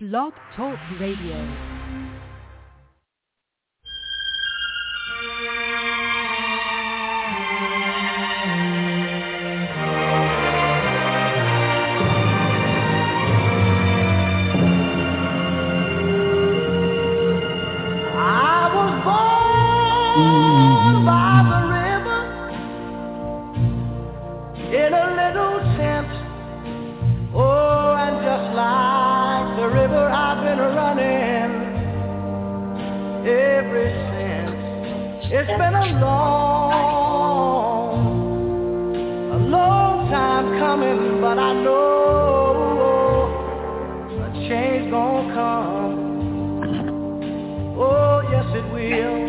Blog Talk Radio. It's been a long time coming, but I know a change gonna come. Oh, yes it will.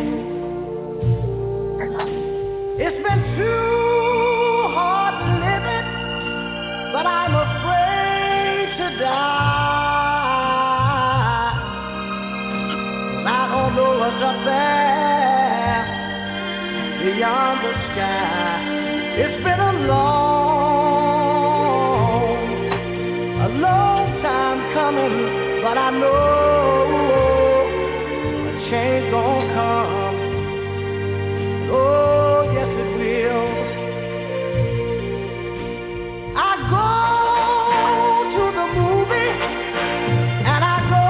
It's been too hard living, but I'm afraid to die. I don't know what's up there beyond the sky. It's been a long time coming, but I know a change gonna come. Oh, yes it will. I go to the movie and I go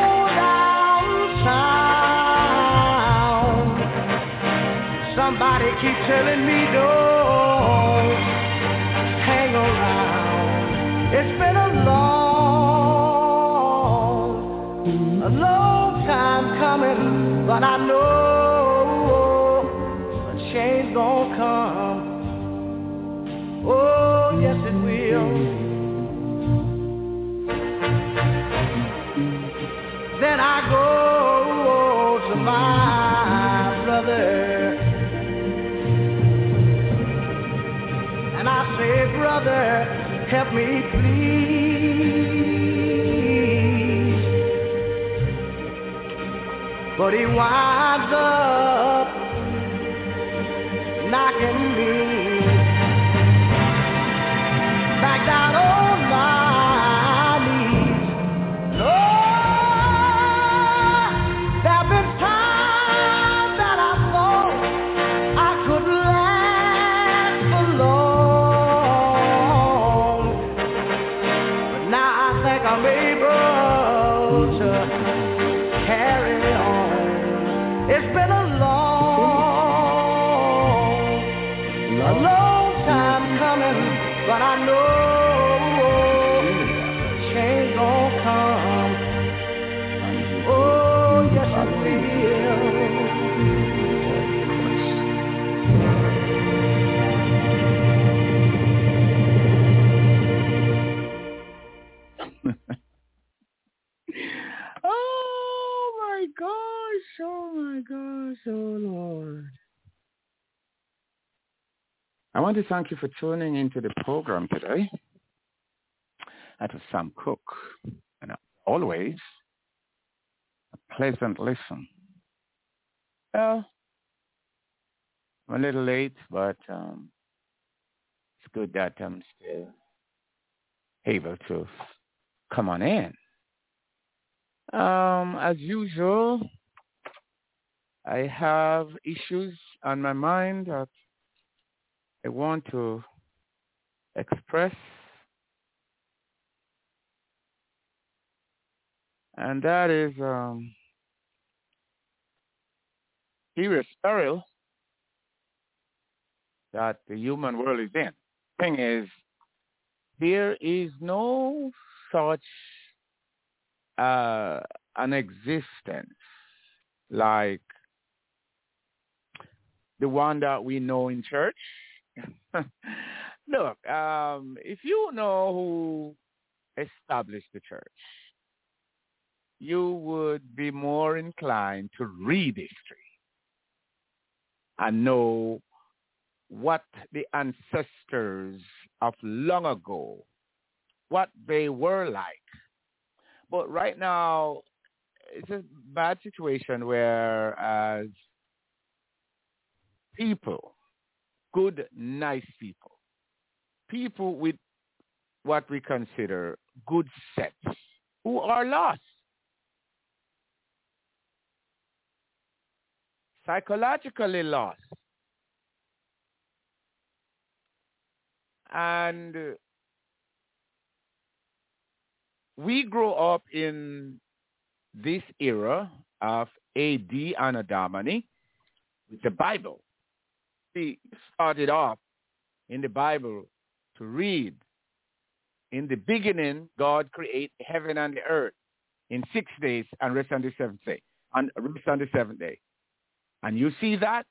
downtown. Somebody keep telling me don't hang around. It's been a long time coming, but I know a change gonna come. Oh, yes it will. Then I go to my brother and I say, brother, help me please. But he winds up knocking me back down on my knees. Lord, there've been times that I thought I could last alone, but now I think I'm able to carry on. It's been a long time coming, but I know change gonna come. Oh, yes it will. Oh my gosh, oh Lord. I want to thank you for tuning into the program today. That was Sam Cook. And always a pleasant listen. Well, I'm a little late, but it's good that I'm still able to come on in. As usual, I have issues on my mind that I want to express, and that is serious peril that the human world is in. Thing is, there is no such an existence like the one that we know in church. Look, if you know who established the church, you would be more inclined to read history and know what the ancestors of long ago, what they were like. But right now, it's a bad situation where as people, good, nice people with what we consider good sets, who are lost. psychologically lost. And we grow up in this era of AD Anno Domini with the Bible. We started off in the Bible to read. In the beginning, God created heaven and the earth in 6 days and rest on the seventh day. And rest on the seventh day. And you see that?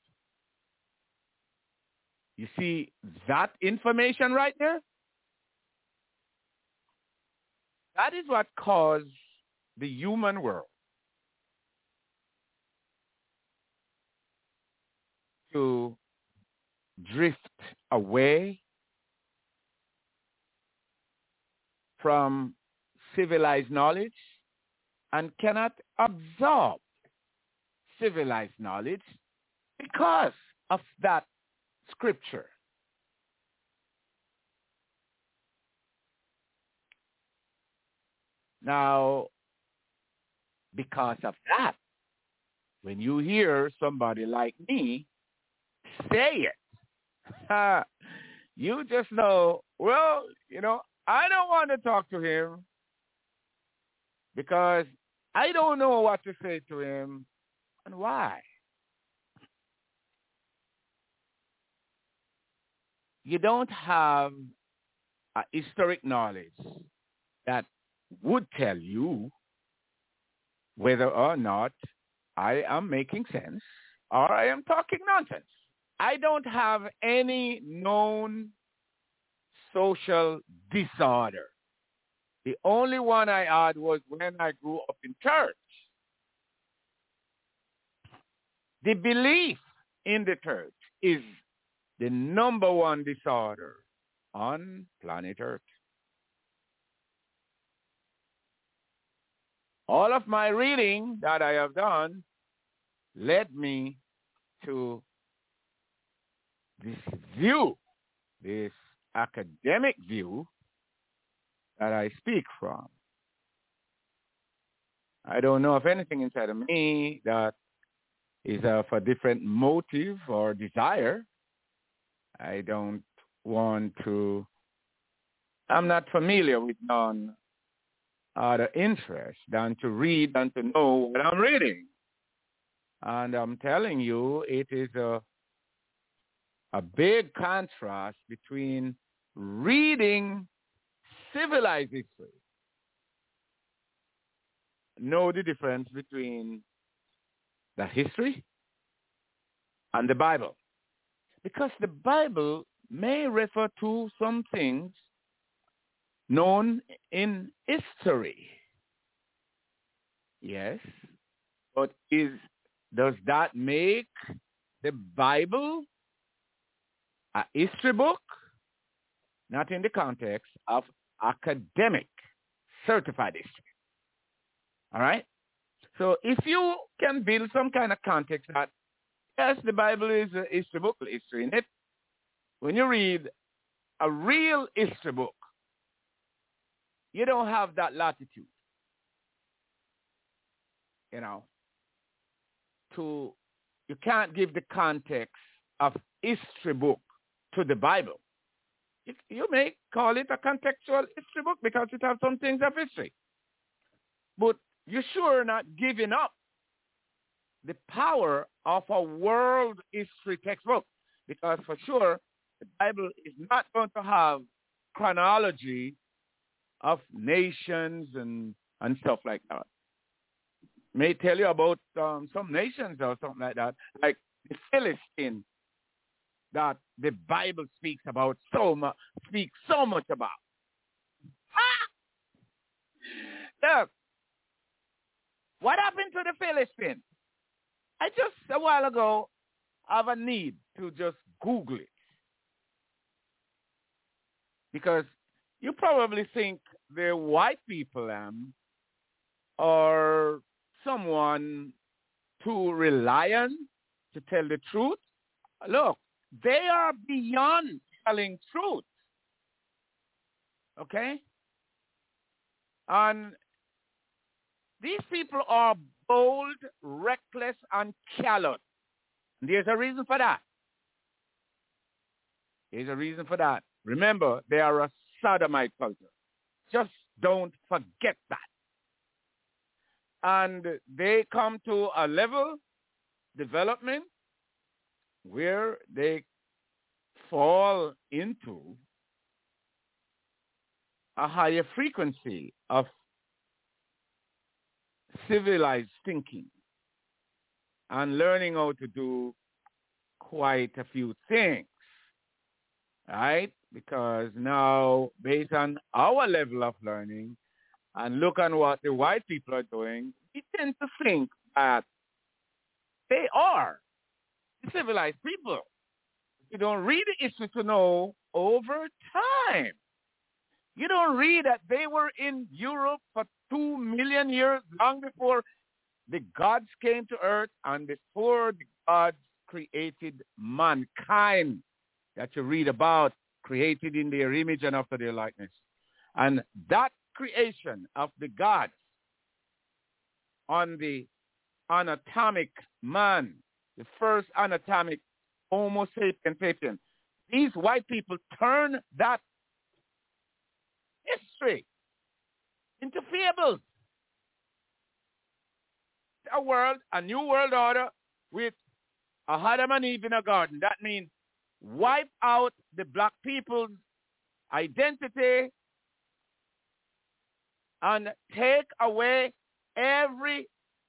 You see that information right there? That is what caused the human world to drift away from civilized knowledge and cannot absorb civilized knowledge because of that scripture. Now, because of that, when you hear somebody like me say it, you just know, well, I don't want to talk to him because I don't know what to say to him and why. You don't have a historic knowledge that would tell you whether or not I am making sense or I am talking nonsense. I don't have any known social disorder. The only one I had was when I grew up in church. The belief in the church is the number one disorder on planet Earth. All of my reading that I have done led me to this view, this academic view that I speak from. I don't know of anything inside of me that is of a different motive or desire. I don't want to, I'm not familiar with none other interest than to read and to know what I'm reading. And I'm telling you, it is a big contrast between reading civilized history. Know the difference between the history and the Bible. Because the Bible may refer to some things known in history. Yes, but does that make the Bible a history book? Not in the context of academic certified history. All right? So if you can build some kind of context that, yes, the Bible is a history book, history in it. When you read a real history book, you don't have that latitude, you can't give the context of history book to the Bible. You may call it a contextual history book because it has some things of history. But you're sure not giving up the power of a world history textbook, because for sure the Bible is not going to have chronology of nations and stuff like that. May tell you about some nations or something like that, like the Philistines that the Bible speaks about speaks so much about. Look, what happened to the Philistines? I just a while ago have a need to just Google it, because you probably think they're white people or someone too reliant to tell the truth. Look, they are beyond telling truth. Okay? And these people are bold, reckless, and callous. There's a reason for that. There's a reason for that. Remember, they are a sodomite culture. Just don't forget that. And they come to a level development where they fall into a higher frequency of civilized thinking and learning how to do quite a few things, right? Because now, based on our level of learning and look on what the white people are doing, we tend to think that they are civilized people. You don't read the history to know over time. You don't read that they were in Europe for 2 million years, long before the gods came to earth and before the gods created mankind that you read about, created in their image and after their likeness. And that creation of the gods on the anatomic man, the first anatomic Homo sapien sapien, these white people turn that history into fables. A new world order with a Adam and Eve in a garden. That means wipe out the black people's identity and take away every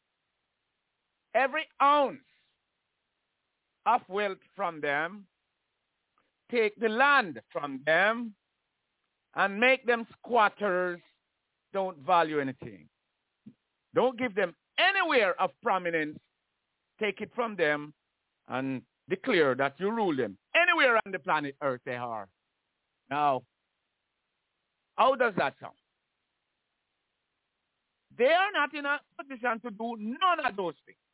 ounce of wealth from them, take the land from them, and make them squatters, don't value anything. Don't give them anywhere of prominence. Take it from them and declare that you rule them. Anywhere on the planet Earth they are. Now, how does that sound? They are not in a position to do none of those things.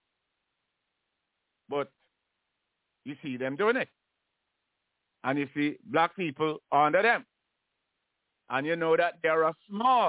But you see them doing it. And you see black people under them. And you know that they're a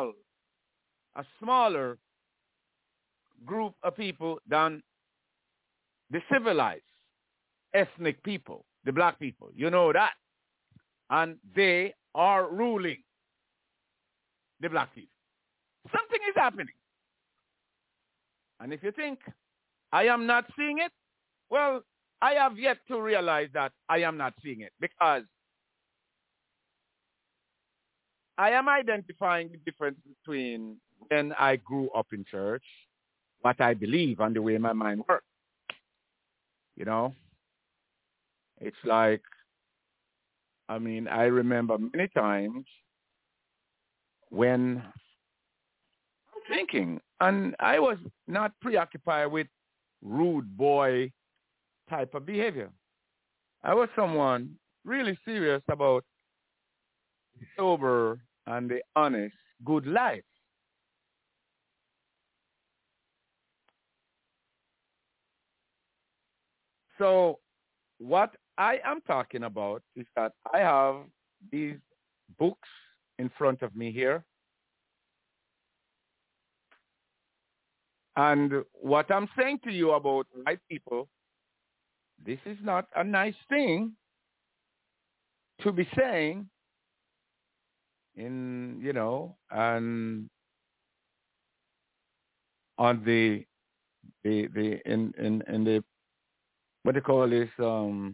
smaller group of people than the civilized ethnic people, the black people. You know that. And they are ruling the black people. Something is happening. And if you think I am not seeing it, well, I have yet to realize that I am not seeing it, because I am identifying the difference between when I grew up in church, what I believe, and the way my mind works. You know, it's like, I remember many times when I'm thinking, and I was not preoccupied with rude boy type of behavior. I was someone really serious about the sober and the honest, good life. So what I am talking about is that I have these books in front of me here. And what I'm saying to you about white people, this is not a nice thing to be saying in, and on the what they call this, on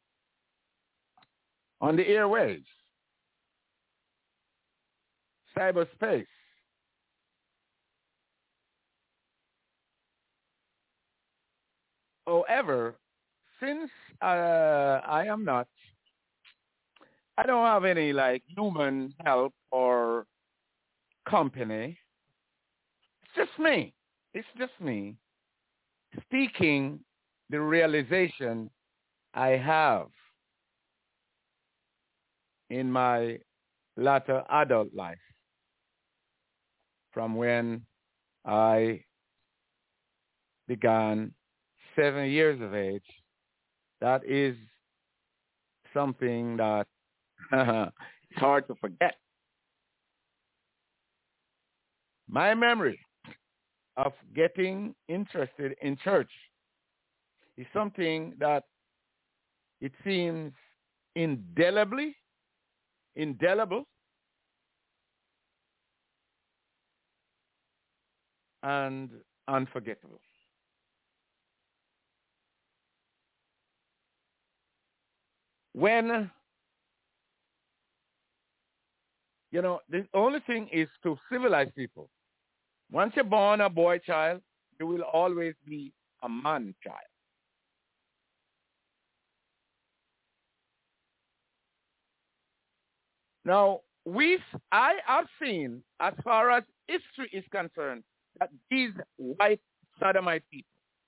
the airwaves, cyberspace. However, since I don't have any human help or company. It's just me speaking the realization I have in my latter adult life from when I began 7 years of age. That is something that it's hard to forget. My memory of getting interested in church is something that it seems indelible and unforgettable. When, the only thing is to civilize people. Once you're born a boy child, you will always be a man child. Now, I have seen, as far as history is concerned, that these white sodomite people,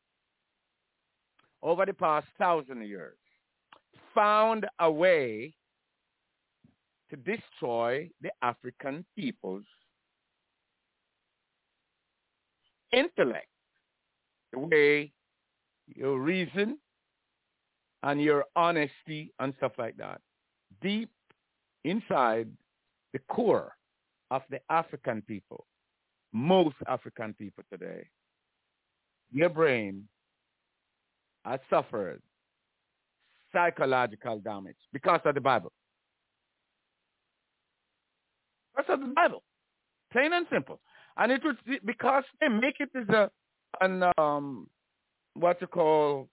over the past 1,000 years, found a way to destroy the African people's intellect, the way your reason and your honesty and stuff like that, deep inside the core of the African people, most African people today, your brain has suffered psychological damage because of the Bible. Because of the Bible. Plain and simple. And it was because they make it as what you call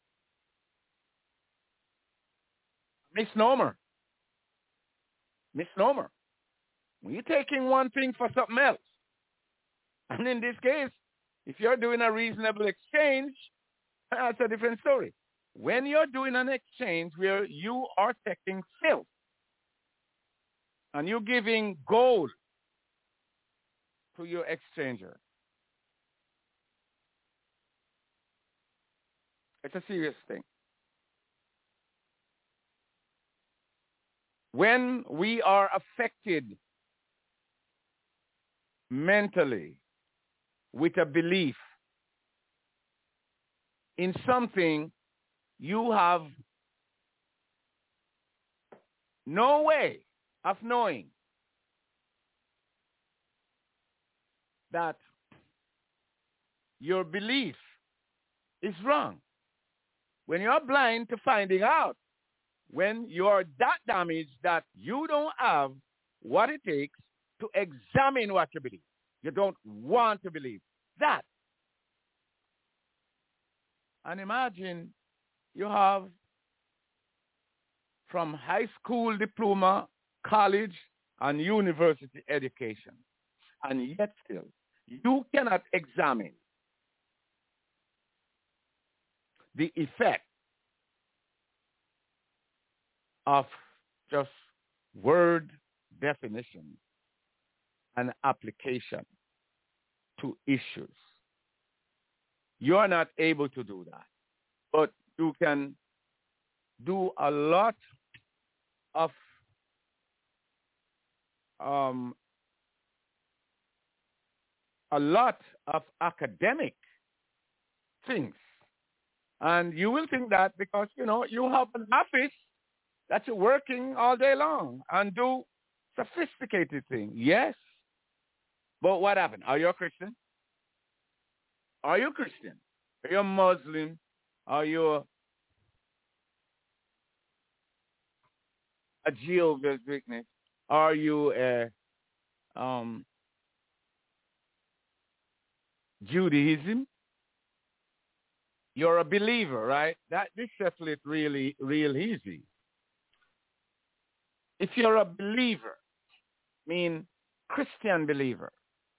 misnomer. Misnomer. When you're taking one thing for something else. And in this case, if you're doing a reasonable exchange, that's a different story. When you're doing an exchange where you are taking filth and you're giving gold to your exchanger, it's a serious thing. When we are affected mentally with a belief in something you have no way of knowing that your belief is wrong. When you're blind to finding out, when you're that damaged that you don't have what it takes to examine what you believe. You don't want to believe that. And imagine you have from high school diploma, college, and university education, and yet still you cannot examine the effect of just word definition and application to issues. You are not able to do that, but you can do a lot of academic things. And you will think that because, you have an office that you're working all day long and do sophisticated things. Yes. But what happened? Are you a Christian? Are you a Christian? Are you a Muslim? Are you a Jehovah's Witness? Are you a Judaism? You're a believer, right? This settles it really, real easy. If you're a believer, mean Christian believer,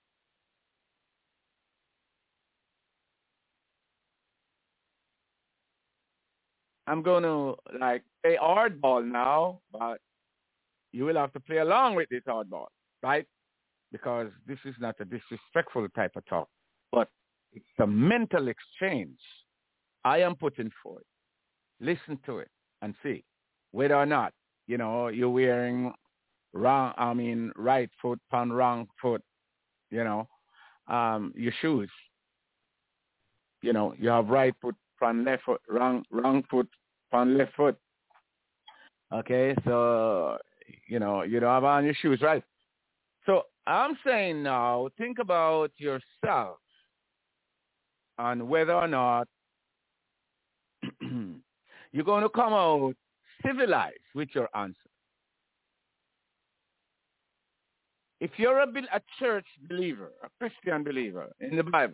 I'm going to play hardball now, but you will have to play along with this hardball, right? Because this is not a disrespectful type of talk, but it's a mental exchange I am putting forth. Listen to it and see whether or not, you're wearing right foot on wrong foot, your shoes. You have right foot on left foot, wrong foot on left foot. Okay, so, you don't have on your shoes, right? So I'm saying now, think about yourself and whether or not You're going to come out civilized with your answer. If you're a church believer, a Christian believer in the Bible,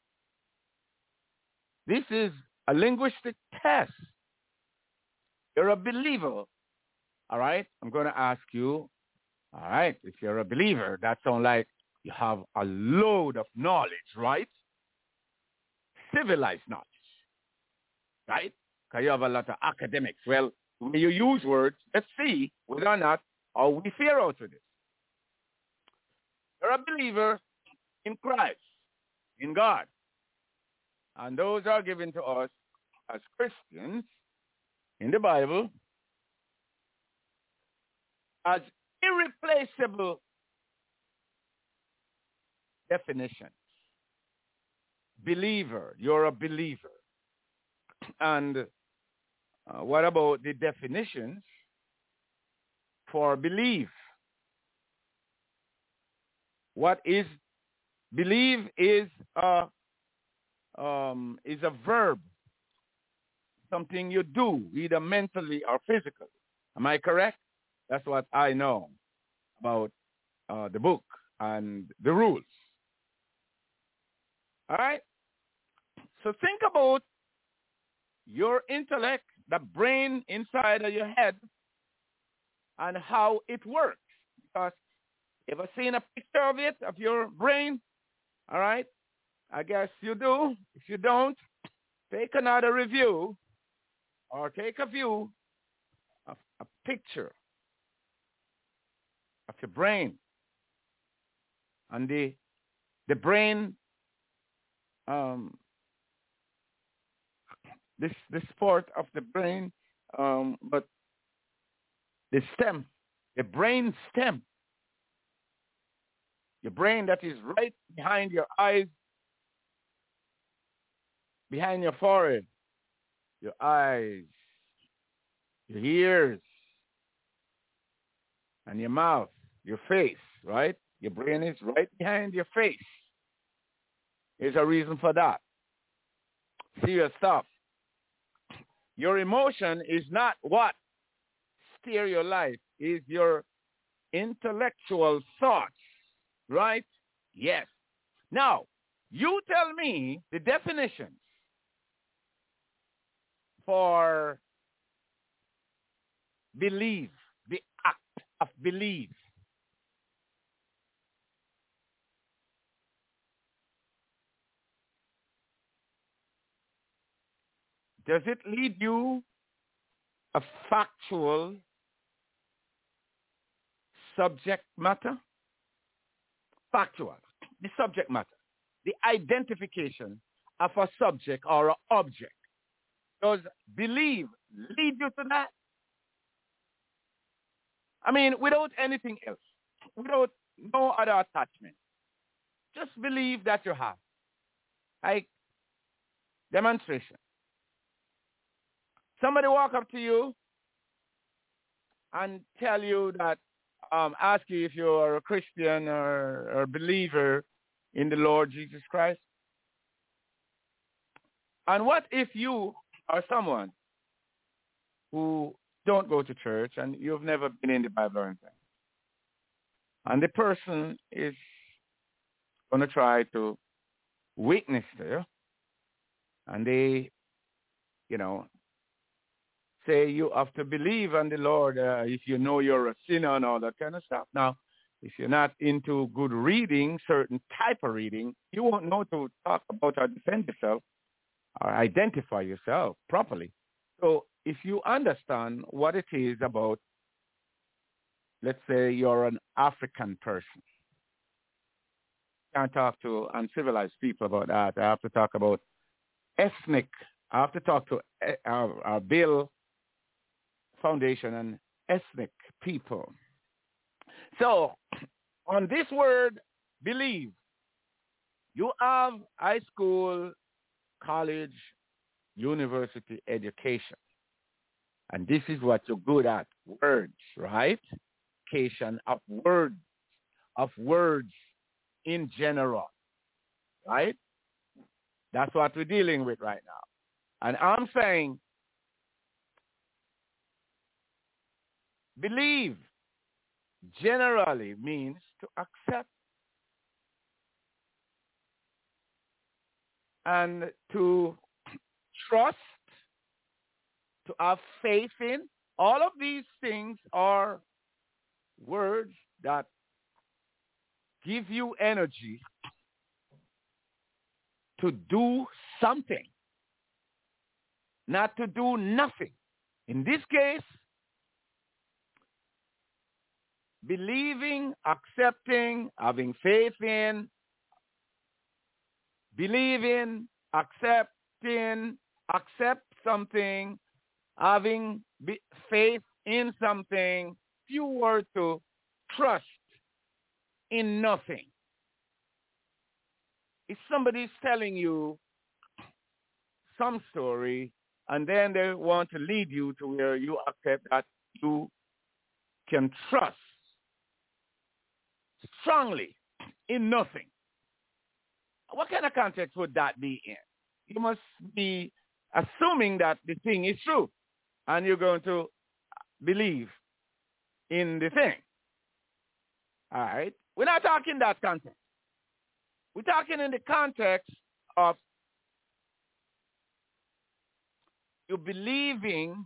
this is a linguistic test. You're a believer, all right? I'm going to ask you, all right, if you're a believer, that sounds like you have a load of knowledge, right? Civilized knowledge, right? Because you have a lot of academics. Well, when you use words, let's see whether or not how we fare out with this. You're a believer in Christ, in God. And those are given to us as Christians in the Bible as irreplaceable definitions. Believer, you're a believer. And what about the definitions for believe? What is believe is a verb, something you do, either mentally or physically. Am I correct? That's what I know about the book and the rules. All right? So think about your intellect, the brain inside of your head, and how it works. Because you ever seen a picture of it, of your brain? All right? I guess you do. If you don't, take another review or take a view of a picture of your brain. And the brain, this part of the brain, but the stem, the brain stem, your brain that is right behind your eyes, behind your forehead, your eyes, your ears, and your mouth, your face, right? Your brain is right behind your face. There's a reason for that. Serious stuff. Your emotion is not what steer your life, is your intellectual thoughts, right? Yes. Now, you tell me the definitions for believe, the act of believe. Does it lead you a factual subject matter? Factual, the subject matter, the identification of a subject or an object. Does believe lead you to that? I mean, without anything else, without no other attachment. Just believe that you have. Like demonstration. Somebody walk up to you and tell you that, ask you if you're a Christian or a believer in the Lord Jesus Christ. And what if you are someone who don't go to church and you've never been in the Bible or anything? And the person is going to try to witness to you. And they, say you have to believe on the Lord if you know you're a sinner and all that kind of stuff. Now, if you're not into good reading, certain type of reading, you won't know to talk about or defend yourself or identify yourself properly. So if you understand what it is about, let's say you're an African person. Can't talk to uncivilized people about that. I have to talk about ethnic. I have to talk to our Bill Foundation and ethnic people. So on this word, believe, you have high school, college, university education. And this is what you're good at, words, right? Education of words in general, right? That's what we're dealing with right now. And I'm saying Believe generally means to accept and to trust, to have faith in. All of these things are words that give you energy to do something, not to do nothing. In this case, believing, accepting, having faith in, believing, accepting, accept something, having faith in something, if you were to trust in nothing. If somebody's telling you some story and then they want to lead you to where you accept that you can trust strongly in nothing, what kind of context would that be in? You must be assuming that the thing is true and you're going to believe in the thing. All right? We're not talking that context. We're talking in the context of you believing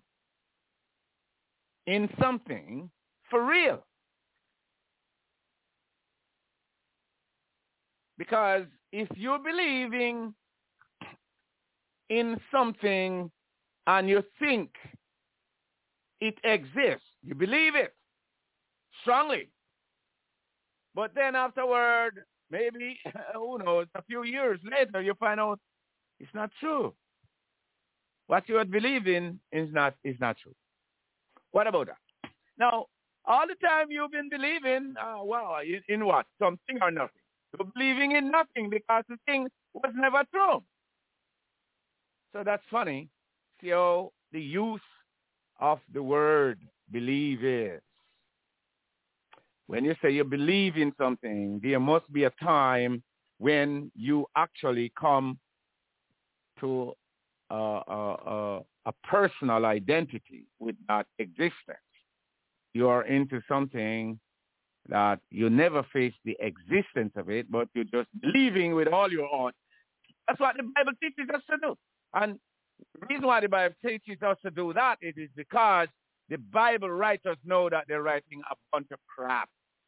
in something for real. Because if you're believing in something and you think it exists, you believe it strongly. But then afterward, maybe, who knows, a few years later, you find out it's not true. What you had believed in is not true. What about that? Now, all the time you've been believing, in what? Something or nothing. You're believing in nothing because the thing was never true. So that's funny. See how the use of the word believe is. When you say you believe in something, there must be a time when you actually come to a personal identity with that existence. You are into something that you never face the existence of it, but you're just believing with all your heart. That's what the Bible teaches us to do. And the reason why the Bible teaches us to do that it is because the Bible writers know that they're writing a bunch of crap.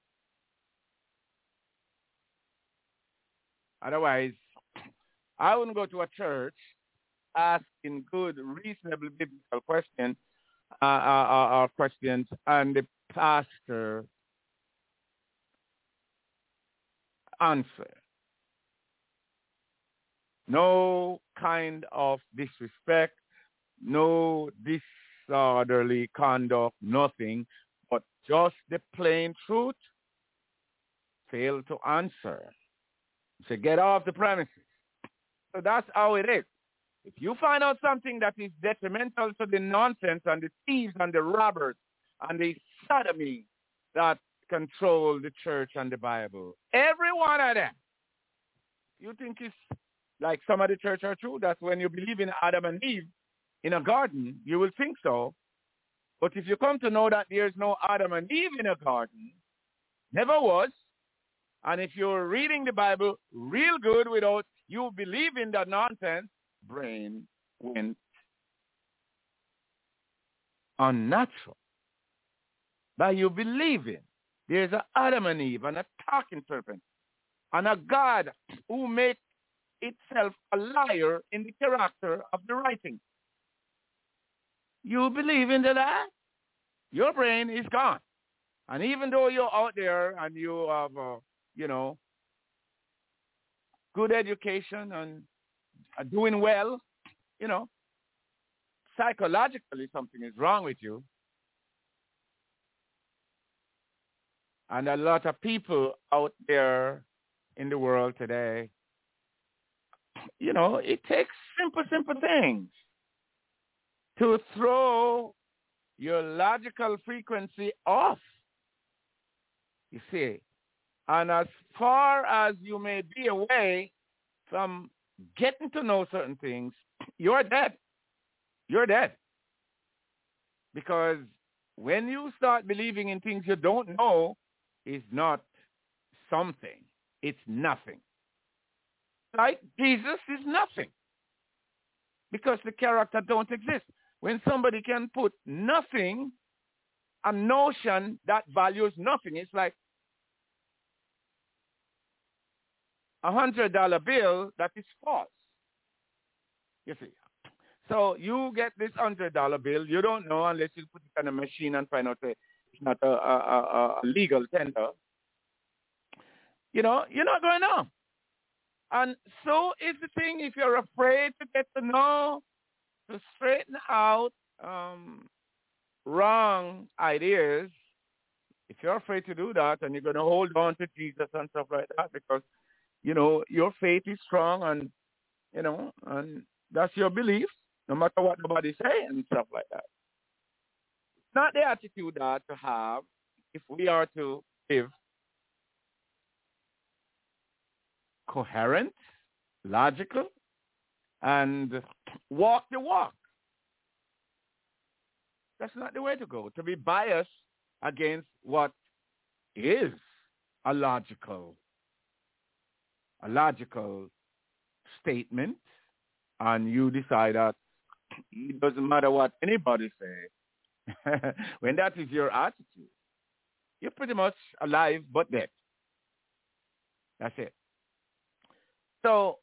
Otherwise, I wouldn't go to a church asking good, reasonable biblical questions, and the pastor answer. No kind of disrespect, no disorderly conduct, nothing, but just the plain truth. Fail to answer. So get off the premises. So that's how it is. If you find out something that is detrimental to the nonsense and the thieves and the robbers and the sodomy that control the church and the Bible, every one of them, you think it's like some of the church are true? That's when you believe in Adam and Eve in a garden, you will think so. But if you come to know that there's no Adam and Eve in a garden, never was, and if you're reading the Bible real good without you believing that nonsense, brain went unnatural. By you believing there's an Adam and Eve and a talking serpent and a God who makes itself a liar in the character of the writing. You believe in that? Your brain is gone. And even though you're out there and you have, good education and are doing well, psychologically something is wrong with you. And a lot of people out there in the world today, it takes simple things to throw your logical frequency off, you see. And as far as you may be away from getting to know certain things, you're dead. You're dead. Because when you start believing in things you don't know, it's not something. It's nothing. Right? Jesus is nothing because the character don't exist. When somebody can put nothing, a notion that values nothing, it's like $100 bill that is false. You see. So you get this $100 bill. You don't know unless you put it on a machine and find out that it's not a legal tender. You're not going to know. And so is the thing, if you're afraid to get to know, to straighten out wrong ideas, if you're afraid to do that and you're going to hold on to Jesus and stuff like that because, your faith is strong and, and that's your belief, no matter what nobody say and stuff like that. It's not the attitude that to have if we are to live coherent, logical, and walk the walk. That's not the way to go. To be biased against what is a logical statement, and you decide that it doesn't matter what anybody says. When that is your attitude, you're pretty much alive but dead. That's it. So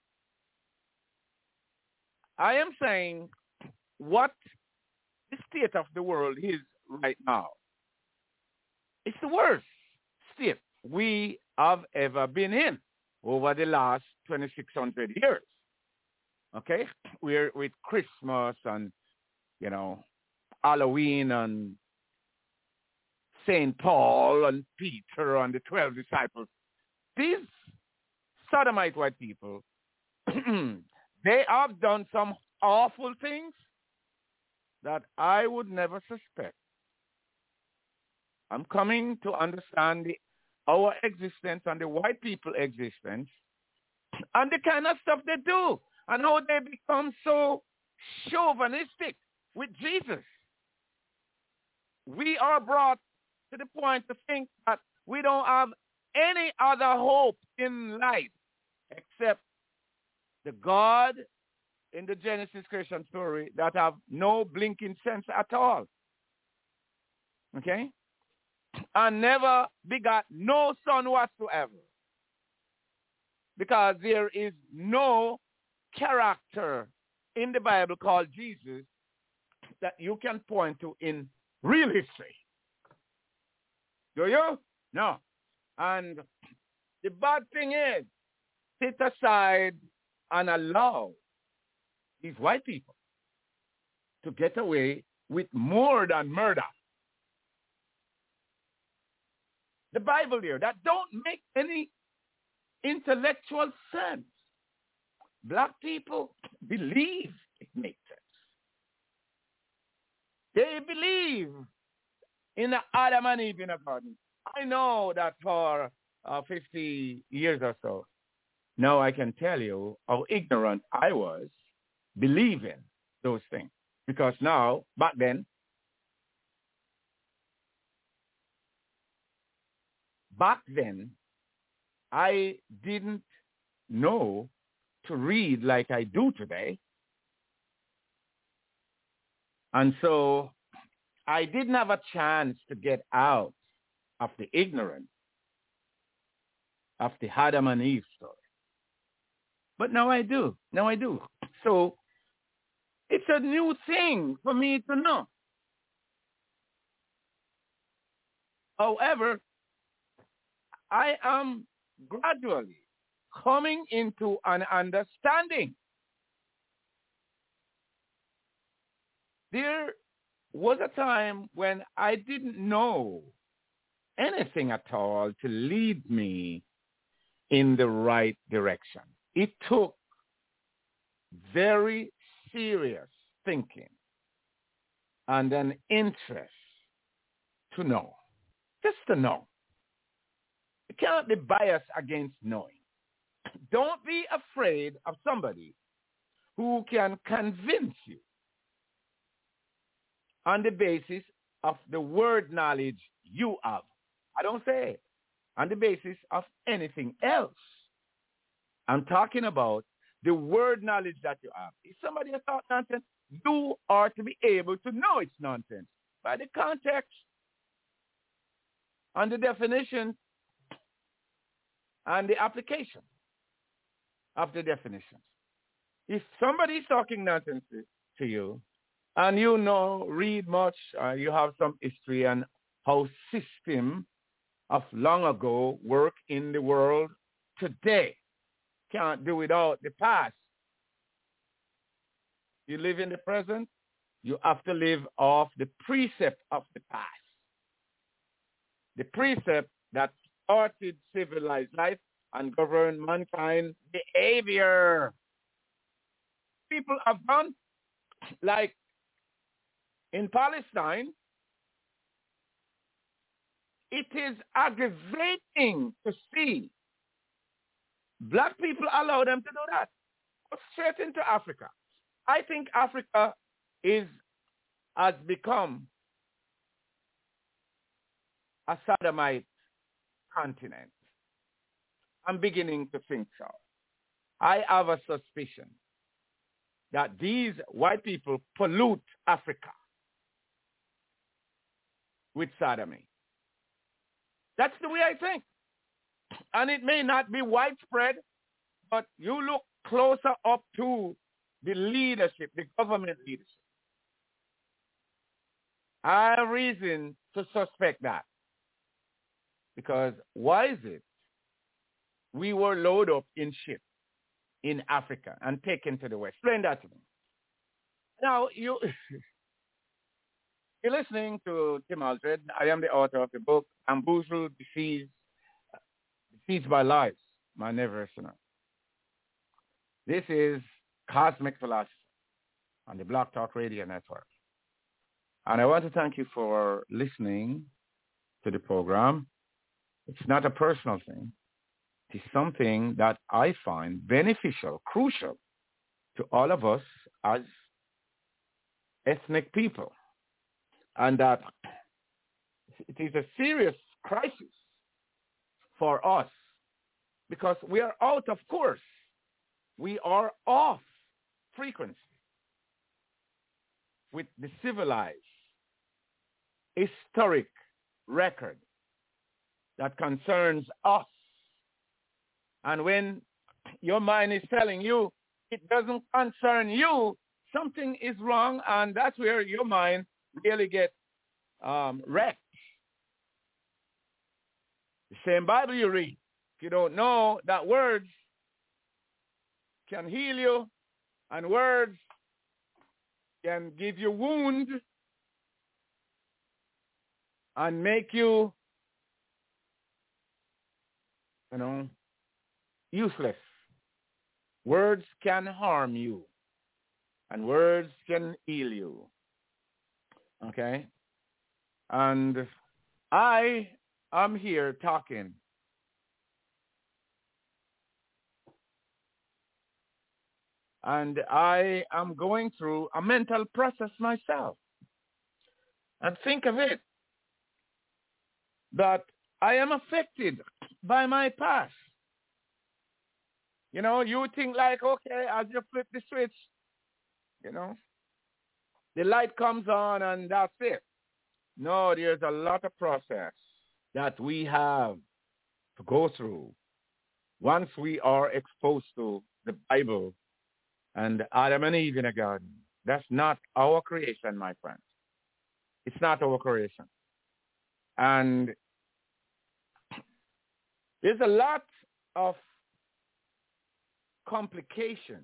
I am saying what the state of the world is right now. It's the worst state we have ever been in over the last 2,600 years. Okay? We're with Christmas and, Halloween and St. Paul and Peter and the 12 disciples. These sodomite white people, they have done some awful things that I would never suspect. I'm coming to understand our existence and the white people existence and the kind of stuff they do and how they become so chauvinistic with Jesus. We are brought to the point to think that we don't have any other hope in life except the God in the Genesis creation story that have no blinking sense at all. Okay? And never begot no son whatsoever. Because there is no character in the Bible called Jesus that you can point to in real history. Do you? No. And the bad thing is, sit aside and allow these white people to get away with more than murder. The Bible here, that don't make any intellectual sense. Black people believe it makes sense. They believe in the Adam and Eve in a garden. I know that for 50 years or so, now I can tell you how ignorant I was believing those things. Because now, back then, I didn't know to read like I do today. And so I didn't have a chance to get out of the ignorance of the Adam and Eve story. But now I do. So it's a new thing for me to know. However, I am gradually coming into an understanding. There was a time when I didn't know anything at all to lead me in the right direction. It took very serious thinking and an interest to know, just to know. You cannot be biased against knowing. Don't be afraid of somebody who can convince you on the basis of the word knowledge you have. I don't say on the basis of anything else. I'm talking about the word knowledge that you have. If somebody has taught nonsense, you are to be able to know it's nonsense by the context and the definition and the application of the definitions. If somebody is talking nonsense to you, and you know, read much, you have some history and how system of long ago work in the world today. Can't do without the past. You live in the present, you have to live off the precept of the past. The precept that started civilized life and governed mankind's behavior. People have done, like in Palestine, it is aggravating to see black people allow them to do that. Go straight into Africa. I think Africa has become a sodomite continent. I'm beginning to think so. I have a suspicion that these white people pollute Africa with sodomy. That's the way I think. And it may not be widespread, but you look closer up to the leadership, the government leadership. I have reason to suspect that. Because why is it we were loaded up in ships in Africa and taken to the West? Explain that to me. Now, you're listening to Tim Aldred. I am the author of the book, Bamboozled, Besieged by Lies, My Never Sinner. This is Cosmic Philosophy on the Blog Talk Radio Network. And I want to thank you for listening to the program. It's not a personal thing. It's something that I find beneficial, crucial to all of us as ethnic people. And that it is a serious crisis for us because we are out of course. We are off frequency with the civilized, historic record that concerns us. And when your mind is telling you it doesn't concern you, something is wrong, and that's where your mind really gets wrecked. The same Bible you read, if you don't know that words can heal you and words can give you wound and make you, useless. Words can harm you and words can heal you. Okay? And I am here talking and I am going through a mental process myself. And think of it, that I am affected by my past. You think like, okay, as you flip the switch, the light comes on and that's it. No, there's a lot of process that we have to go through once we are exposed to the Bible and Adam and Eve in a garden. That's not our creation, my friends. It's not our creation. And there's a lot of complication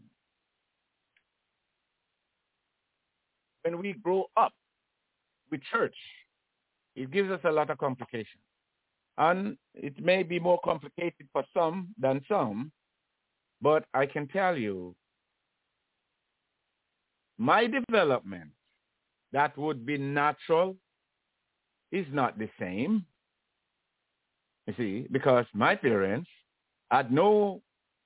when we grow up with church. It gives us a lot of complication. And it may be more complicated for some than some, but I can tell you, my development that would be natural is not the same. You see, because my parents had no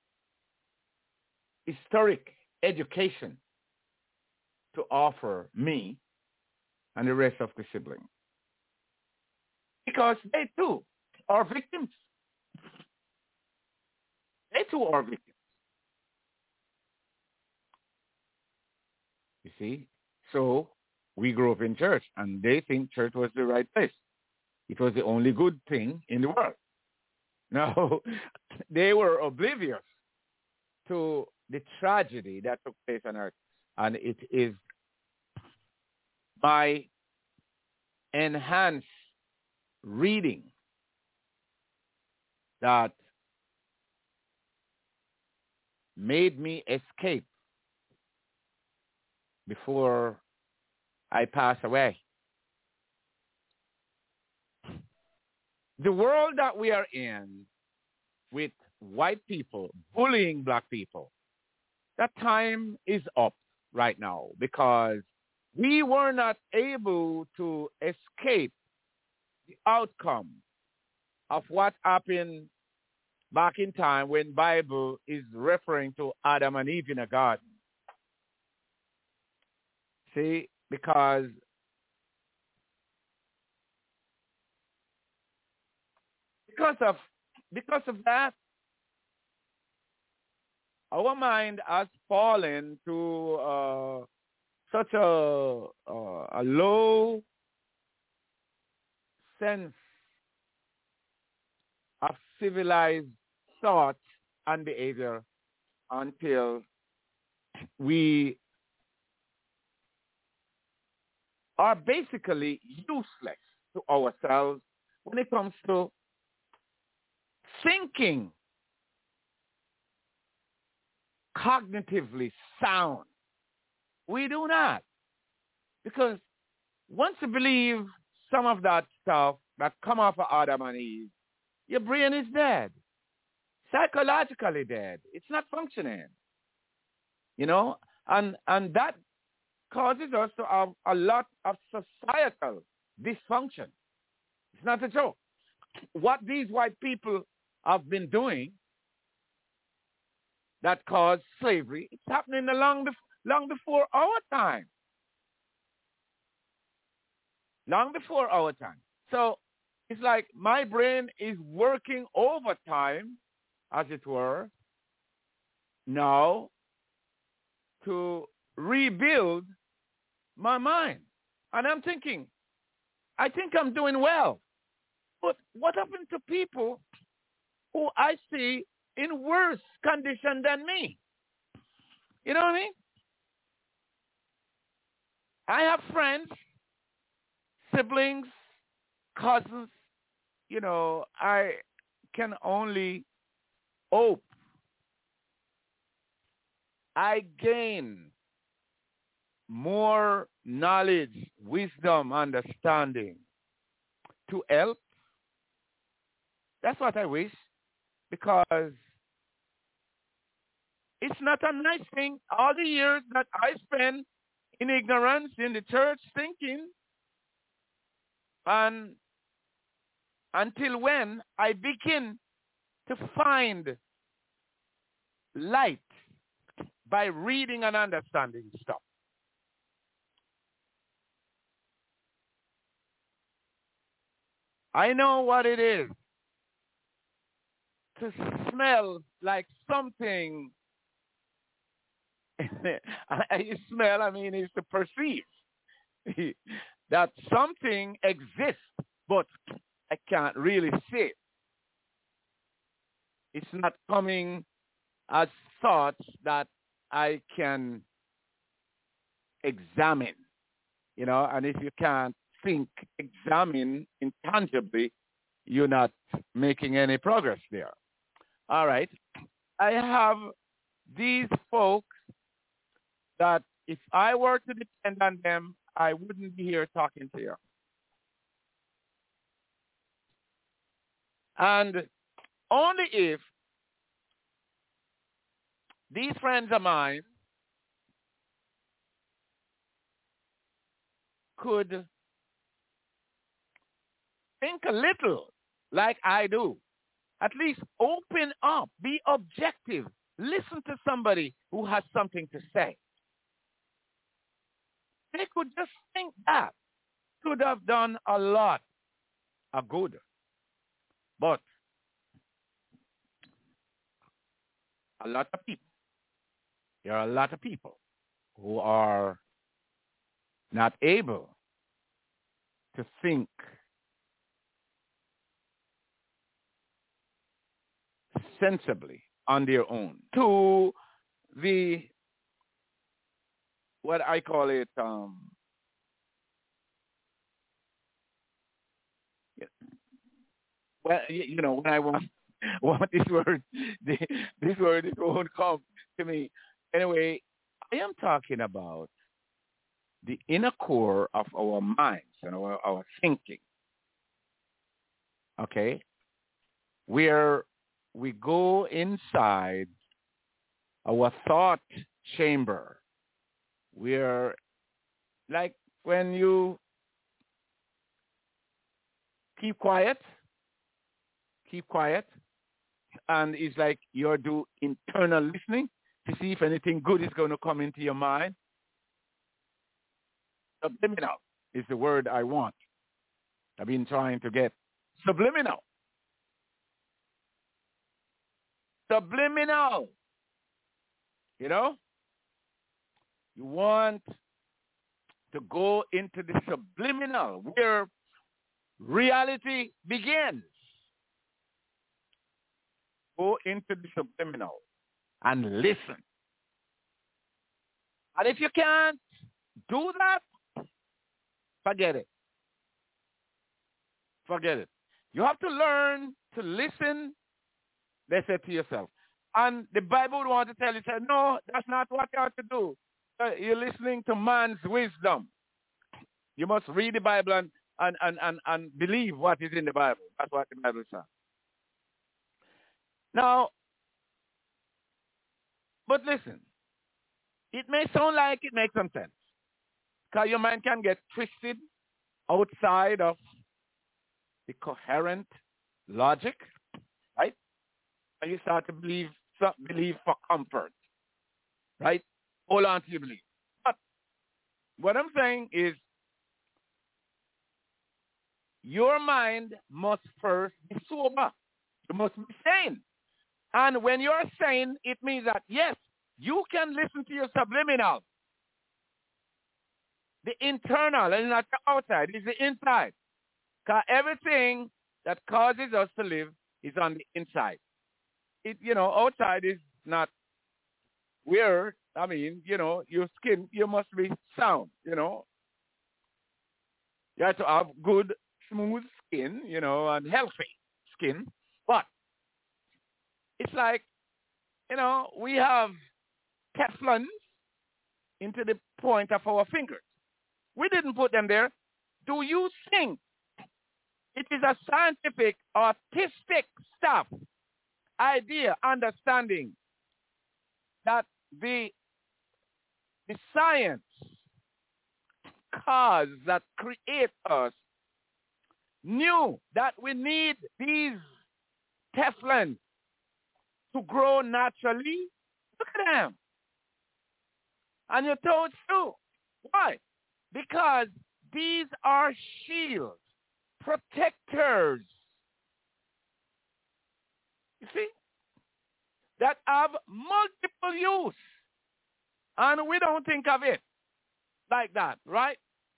historic education to offer me and the rest of the siblings. because they too are victims. They too are victims. You see? So we grew up in church, and they think church was the right place. It was the only good thing in the world. Now, they were oblivious to the tragedy that took place on earth. And it is by enhanced reading that made me escape before I pass away. The world that we are in with white people bullying black people, that time is up right now because we were not able to escape the outcome of what happened back in time when Bible is referring to Adam and Eve in a garden. See, because of that, our mind has fallen to such a low sense of civilized thought and behavior until we are basically useless to ourselves when it comes to thinking cognitively sound. We do not. Because once you believe some of that stuff that come off of Adam and Eve, your brain is dead. Psychologically dead. It's not functioning. You know? And that causes us to have a lot of societal dysfunction. It's not a joke. What these white people have been doing that caused slavery, it's happening long before our time. Long before our time. So it's like my brain is working overtime, as it were, now to rebuild my mind. And I'm thinking, I think I'm doing well. But what happened to people who I see in worse condition than me? You know what I mean? I have friends, siblings, cousins. You know, I can only hope I gain more knowledge, wisdom, understanding to help. That's what I wish, because it's not a nice thing all the years that I spent in ignorance in the church thinking, and until when I begin to find light by reading and understanding stuff. I know what it is to smell like something. You smell, I mean, is to perceive that something exists, but I can't really see it. It's not coming as thoughts that I can examine, you know, and if you can't think, examine intangibly, you're not making any progress there. All right. I have these folks that if I were to depend on them, I wouldn't be here talking to you. And only if these friends of mine could think a little like I do, at least open up, be objective, listen to somebody who has something to say. They could just think that could have done a lot are good. But a lot of people, there are a lot of people who are not able to think sensibly on their own to the, what I call it, well, when I want this word, this word, it won't come to me. Anyway, I am talking about the inner core of our minds and our thinking, okay? Where we go inside our thought chamber. We're like when you keep quiet, and it's like you're do internal listening to see if anything good is going to come into your mind. Subliminal is the word I want. I've been trying to get subliminal. Subliminal. You know? You want to go into the subliminal where reality begins. Go into the subliminal and listen. And if you can't do that, forget it. Forget it. You have to learn to listen, they said to yourself. And the Bible would want to tell you, say, no, that's not what you have to do. You're listening to man's wisdom. You must read the Bible and believe what is in the Bible. That's what the Bible says. Now, but listen, it may sound like it makes some sense. Because your mind can get twisted outside of the coherent logic, right? And you start to believe for comfort, right? Hold on to your belief. But what I'm saying is your mind must first be sober. You must be sane. And when you're sane, it means that, yes, you can listen to your subliminal. The internal and not the outside. It's the inside. Because everything that causes us to live is on the inside. Outside is not weird. I mean, your skin, you must be sound, You have to have good, smooth skin, and healthy skin. But it's like, we have Teflons into the point of our fingers. We didn't put them there. Do you think it is a scientific, artistic stuff, idea, understanding that the science cause that create us knew that we need these Teflons to grow naturally? Look at them. And your toes too. Why? Because these are shields, protectors. You see? That have multiple use. And we don't think of it like that, right?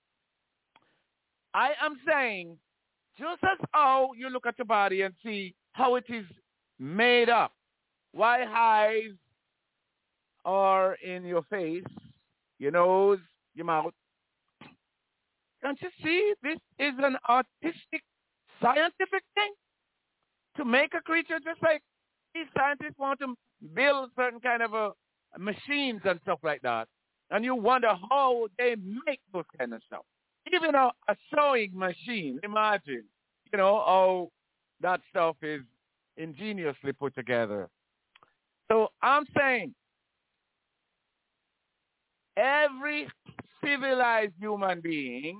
I am saying, just as how you look at your body and see how it is made up, why hives are in your face, your nose, your mouth. Don't you see this is an artistic, scientific thing? To make a creature, just like these scientists want to build certain kind of machines and stuff like that. And you wonder how they make those kind of stuff. Even a sewing machine, imagine, how that stuff is ingeniously put together. So I'm saying every civilized human being,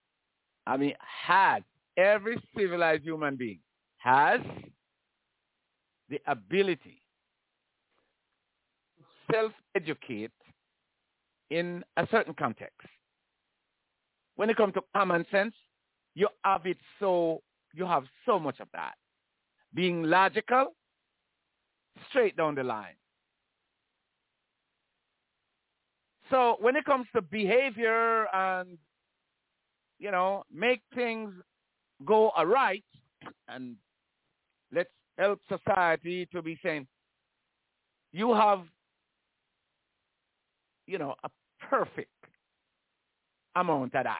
every civilized human being has the ability to self-educate in a certain context. When it comes to common sense, you have it so you have so much of that. Being logical, straight down the line. So when it comes to behavior and, make things go aright, and let's help society to be saying, you have, a perfect amount of that.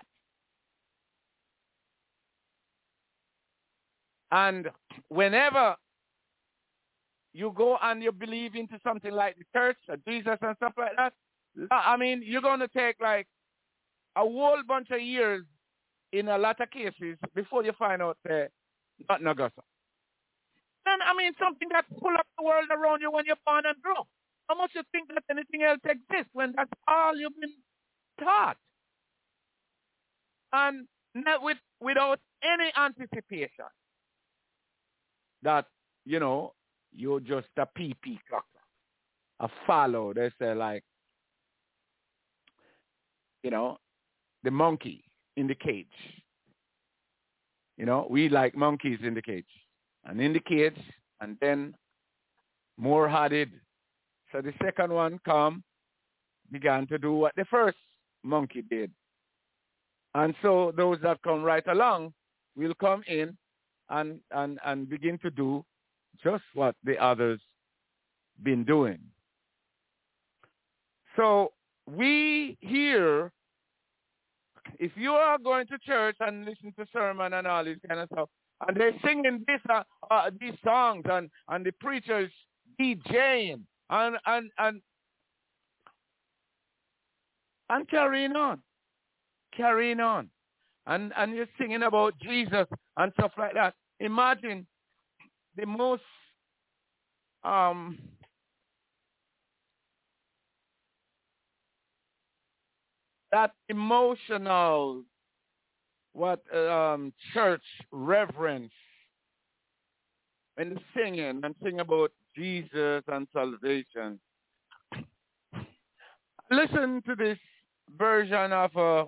And whenever you go and you believe into something like the church or Jesus and stuff like that, I mean, you're going to take like a whole bunch of years in a lot of cases before you find out nothing goes on. And I mean, something that pull up the world around you when you're born and grow. How much you think that anything else exists when that's all you've been taught? And not without any anticipation that, you're just a pee clock, a follow. They say like, the monkey in the cage. We like monkeys in the cage. And in the cage, and then more hearted. So the second one began to do what the first monkey did. And so those that come right along will come in and begin to do just what the others been doing. So we here, if you are going to church and listen to sermon and all this kind of stuff, and they're singing these songs and the preachers DJing and carrying on. And you're singing about Jesus and stuff like that. Imagine the most that emotional church reverence and singing and sing about Jesus and salvation. Listen to this version of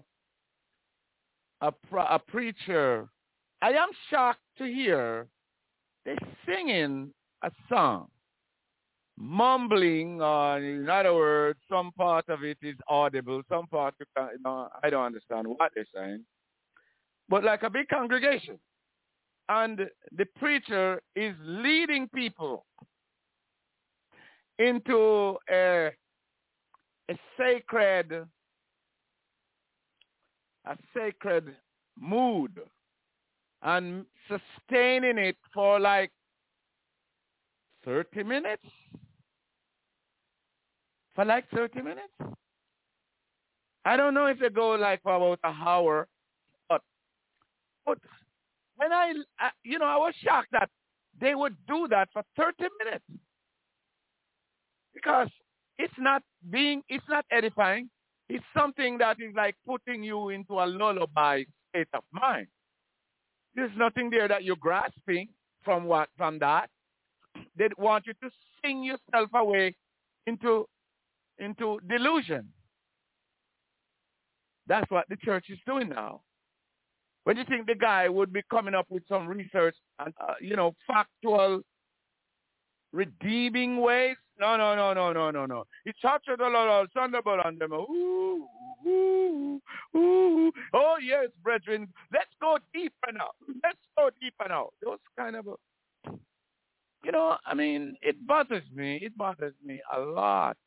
a preacher. I am shocked to hear they're singing a song, mumbling, in other words, some part of it is audible, some part, I don't understand what they're saying, but like a big congregation. And the preacher is leading people into a sacred mood and sustaining it for like 30 minutes. For like 30 minutes. I don't know if they go like for about an hour, but when I was shocked that they would do that for 30 minutes. Because it's not edifying. It's something that is like putting you into a lullaby state of mind. There's nothing there that you're grasping from that. They want you to sing yourself away into delusion. That's what the church is doing now. When you think the guy would be coming up with some research and, factual, redeeming ways? No. It's such a dollar, thunderbolt on them. Ooh. Oh, yes, brethren. Let's go deeper now. Those kind of, it bothers me. It bothers me a lot.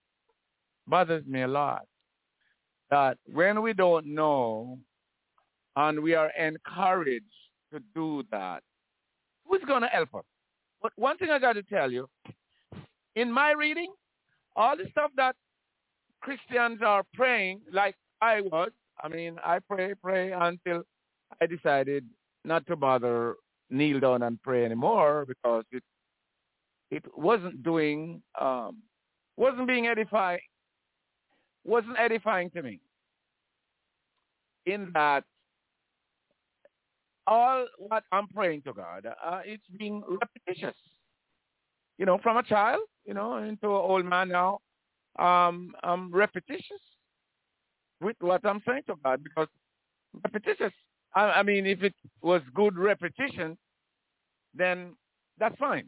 That when we don't know and we are encouraged to do that, who's going to help us? But one thing I got to tell you, in my reading, all the stuff that Christians are praying, like I was, I pray until I decided not to bother kneel down and pray anymore because it wasn't wasn't edifying to me. In that, all what I'm praying to God, it's being repetitious. From a child, into an old man now, I'm repetitious with what I'm saying to God because repetitious. I mean, if it was good repetition, then that's fine.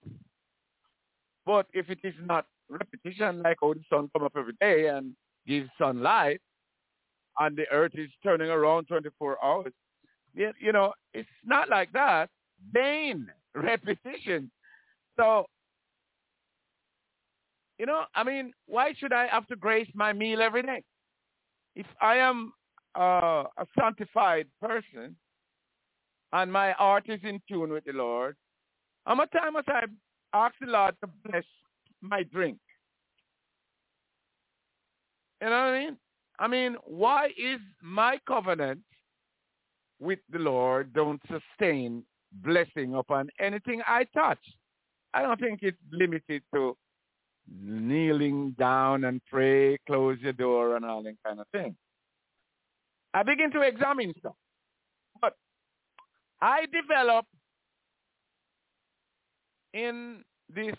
But if it is not repetition, like how the sun come up every day and gives sunlight, and the earth is turning around 24 hours, it's not like that. Vain repetition. So, I mean, why should I have to grace my meal every day? If I am a sanctified person and my heart is in tune with the Lord, how much time must I ask the Lord to bless my drink? You know what I mean? I mean, why is my covenant with the Lord don't sustain blessing upon anything I touch? I don't think it's limited to kneeling down and pray, close your door, and all that kind of thing. I begin to examine stuff. But I develop in this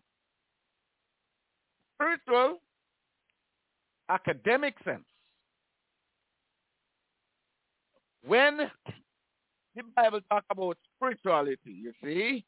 spiritual, academic sense. When the Bible talks about spirituality, you see,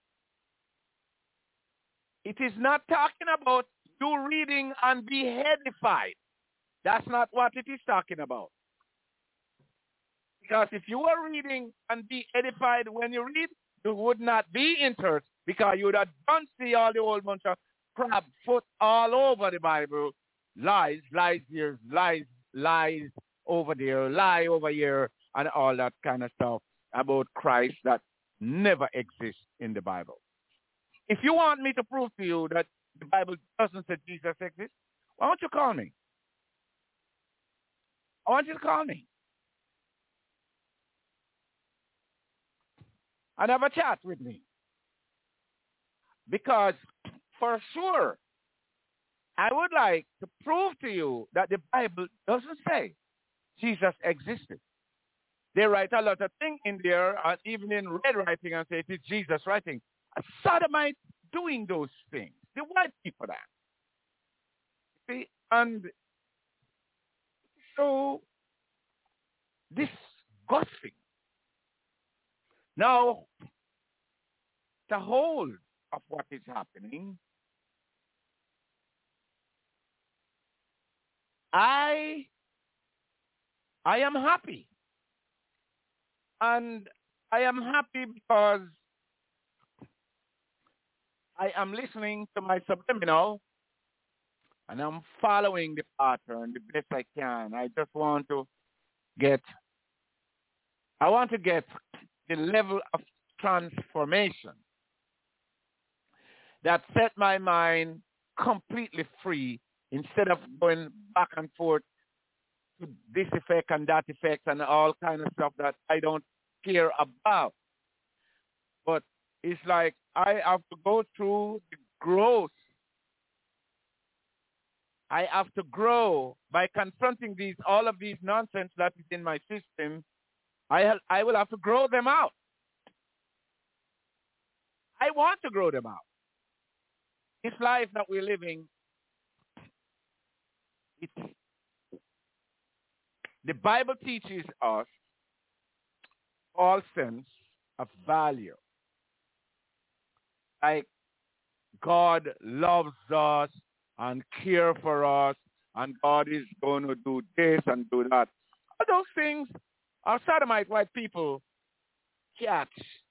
it is not talking about you reading and be edified. That's not what it is talking about. Because if you were reading and be edified when you read, you would not be in church because you would have done see all the whole bunch of crab foot all over the Bible. Lies, lies here, lies, lies over there, lie over here, and all that kind of stuff about Christ that never exists in the Bible. If you want me to prove to you that the Bible doesn't say Jesus exists, why don't you call me? I want you to call me and have a chat with me. Because for sure, I would like to prove to you that the Bible doesn't say Jesus existed. They write a lot of things in there, and even in red writing, and say it is Jesus writing. A sodomite doing those things. The white people that. See, and so disgusting. Now, the whole of what is happening, I am happy. And I am happy because I am listening to my subliminal and I'm following the pattern the best I can. I just want to get the level of transformation that set my mind completely free instead of going back and forth to this effect and that effect and all kind of stuff that I don't care about. But it's like I have to go through the growth. I have to grow by confronting all of these nonsense that is in my system. I will have to grow them out. I want to grow them out. This life that we're living, the Bible teaches us all sense of value. Like God loves us and care for us, and God is going to do this and do that. All those things our sodomite white people catch.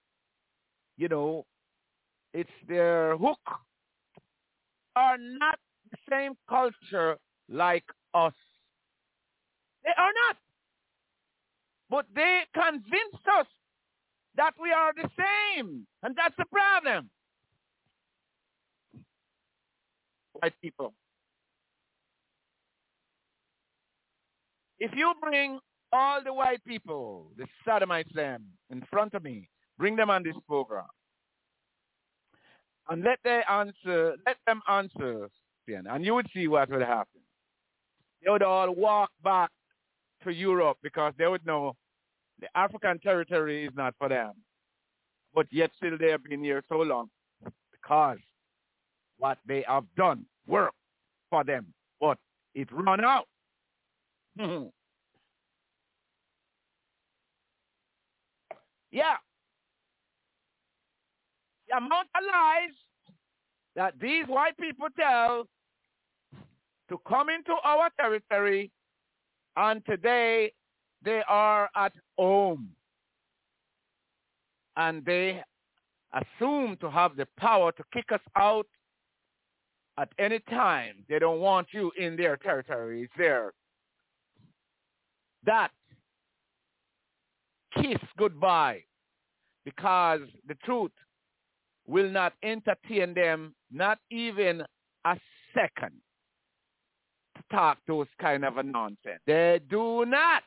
It's their hook. Are not the same culture like us. They are not. But they convinced us that we are the same. And that's the problem. White people. If you bring all the white people, the sodomites them, in front of me, bring them on this program, and let them answer, and you would see what would happen. They would all walk back to Europe because they would know the African territory is not for them. But yet still they have been here so long because what they have done worked for them. But it run out. Yeah. The amount of lies that these white people tell to come into our territory, and today they are at home. And they assume to have the power to kick us out at any time. They don't want you in their territory. It's there. That kiss goodbye, because the truth will not entertain them, not even a second, to talk those kind of a nonsense. They do not.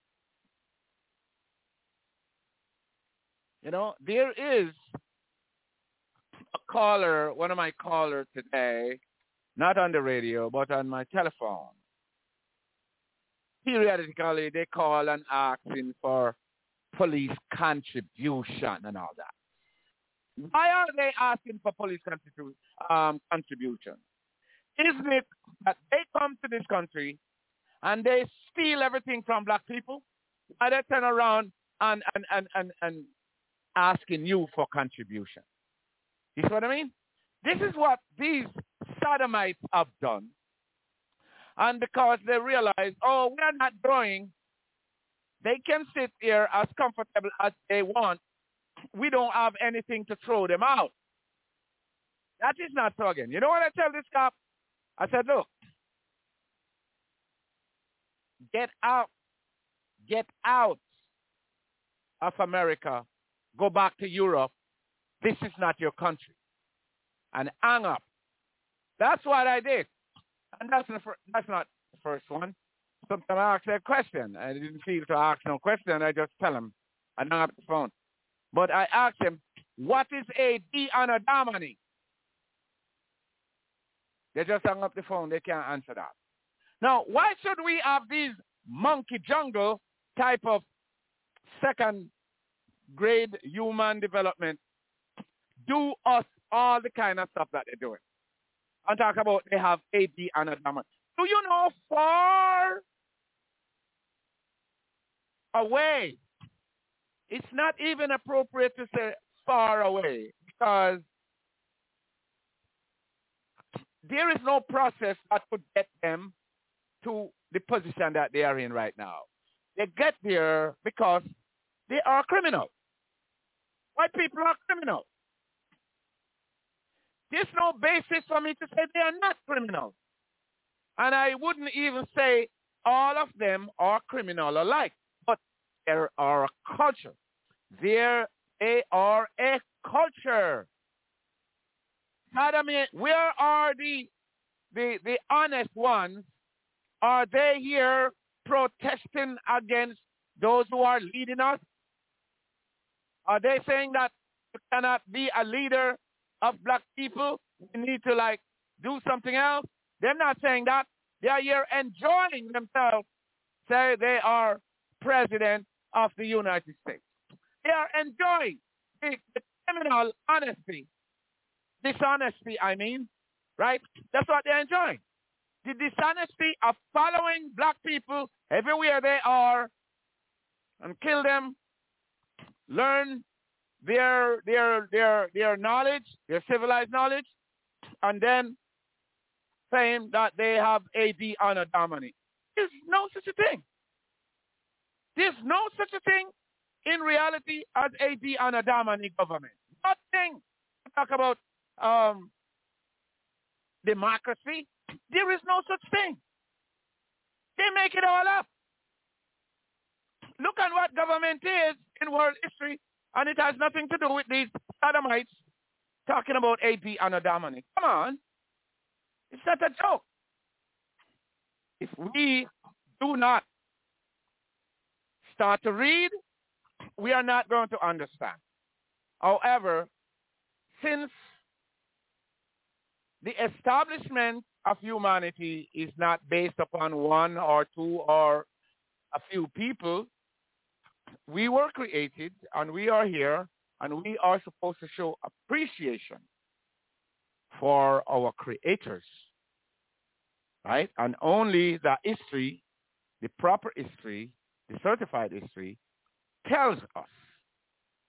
You know, there is a caller, one of my callers today, not on the radio, but on my telephone. Periodically, they call and asking for police contribution and all that. Why are they asking for police contribution? Isn't it that they come to this country and they steal everything from black people, and they turn around and asking you for contribution? You see what I mean? This is what these sodomites have done. And because they realize, oh, we are not growing, they can sit here as comfortable as they want. We don't have anything to throw them out. That is not so again. You know what I tell this cop? I said, look, get out of America, go back to Europe. This is not your country. And hang up. That's what I did. And that's not the first one. Sometimes I ask a question. I didn't feel to ask no question. I just tell him. I hung up the phone. But I asked him, what is a de-anonymity? They just hung up the phone. They can't answer that. Now, why should we have these monkey jungle type of second grade human development do us all the kind of stuff that they're doing? And talk about they have AD and a damage. Do you know far away? It's not even appropriate to say far away, because there is no process that could get them to the position that they are in right now. They get there because they are criminals. White people are criminals. There's no basis for me to say they are not criminals. And I wouldn't even say all of them are criminal alike. But there are a culture. They are a culture. I mean, where are the honest ones? Are they here protesting against those who are leading us? Are they saying that you cannot be a leader of black people? We need to do something else? They're not saying that. They are here enjoying themselves. Say they are president of the United States. They are enjoying the criminal honesty. Dishonesty, I mean. Right? That's what they're enjoying. The dishonesty of following black people everywhere they are and kill them, learn their knowledge, their civilized knowledge, and then saying that they have AD on a dominant. There's no such a thing. There's no such a thing in reality as AD on a dominant government. Nothing. Talk about democracy. There is no such thing. They make it all up. Look at what government is in world history, and it has nothing to do with these sodomites talking about AD and a dominant. Come on. It's not a joke. If we do not start to read, we are not going to understand. However, since the establishment of humanity is not based upon one or two or a few people, we were created and we are here, and we are supposed to show appreciation for our creators, right? And only the history, the proper history, the certified history, tells us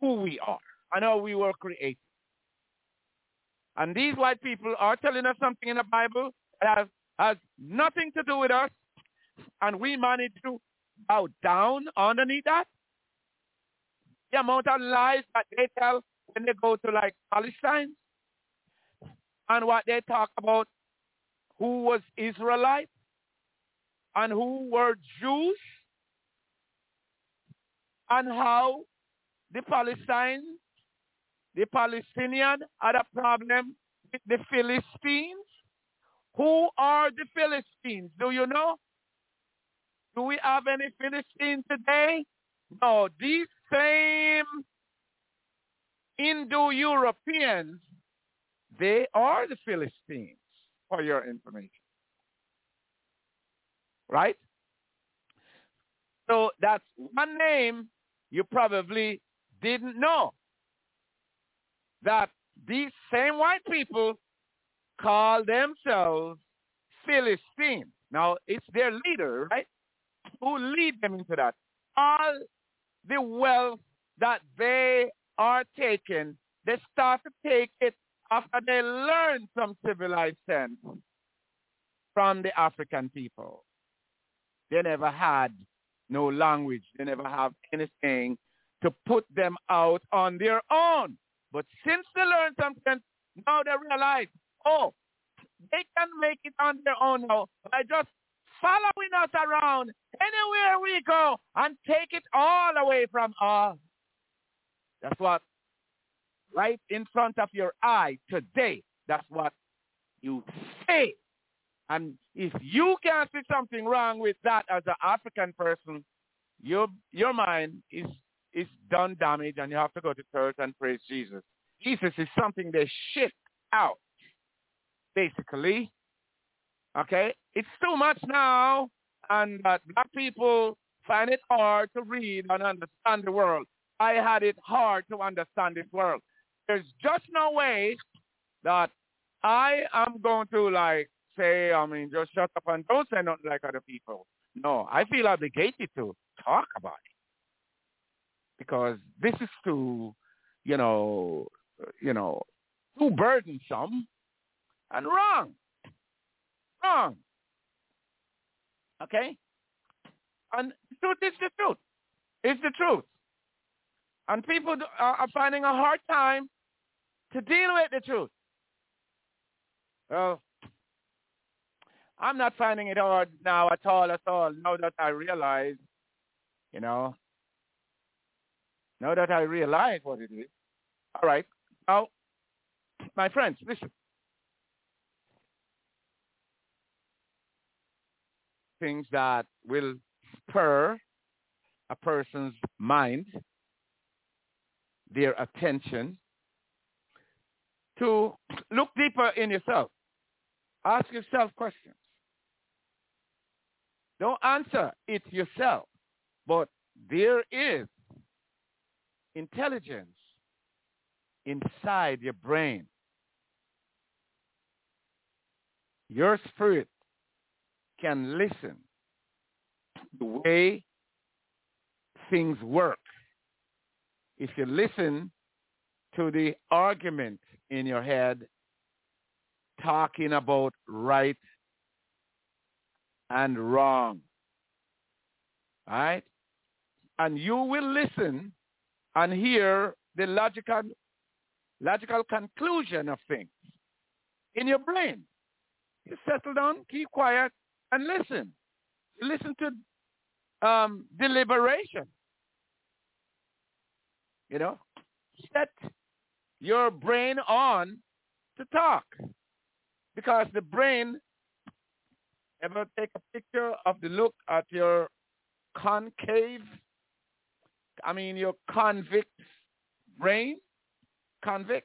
who we are and how we were created. And these white people are telling us something in the Bible that has nothing to do with us, and we manage to bow down underneath that. The amount of lies that they tell when they go to like Palestine and what they talk about who was Israelite and who were Jews and how the Palestinian had a problem with the Philistines. Who are the Philistines? Do you know? Do we have any Philistines today? No, these same Indo-Europeans, they are the Philistines, for your information. Right? So that's one name you probably didn't know. That these same white people call themselves Philistines. Now, it's their leader, right, who lead them into that. All the wealth that they are taking, they start to take it after they learn some civilized sense from the African people. They never had no language. They never have anything to put them out on their own. But since they learned something, now they realize, oh, they can make it on their own now by just following us around anywhere we go and take it all away from us. That's what, right in front of your eye today, that's what you say. And if you can't see something wrong with that as an African person, your mind is done damage, and you have to go to church and praise Jesus. Jesus is something they shit out, basically. Okay? It's too much now, and black people find it hard to read and understand the world. I had it hard to understand this world. There's just no way that I am going to just shut up and don't say nothing like other people. No, I feel obligated to talk about it because this is too burdensome and wrong. Okay? And the truth is the truth. It's the truth. And people are finding a hard time to deal with the truth. Well, I'm not finding it hard now at all, now that I realize, now that I realize what it is. All right. Now, my friends, listen. Things that will spur a person's mind, their attention, to look deeper in yourself. Ask yourself questions. Don't answer it yourself, but there is intelligence inside your brain. Your spirit can listen the way things work. If you listen to the argument in your head talking about right and wrong, all right? And you will listen and hear the logical conclusion of things in your brain. You settle down, keep quiet, and listen. Listen to deliberation. Set your brain on to talk. Because the brain, ever take a picture of the look at your your convict brain? Convicts?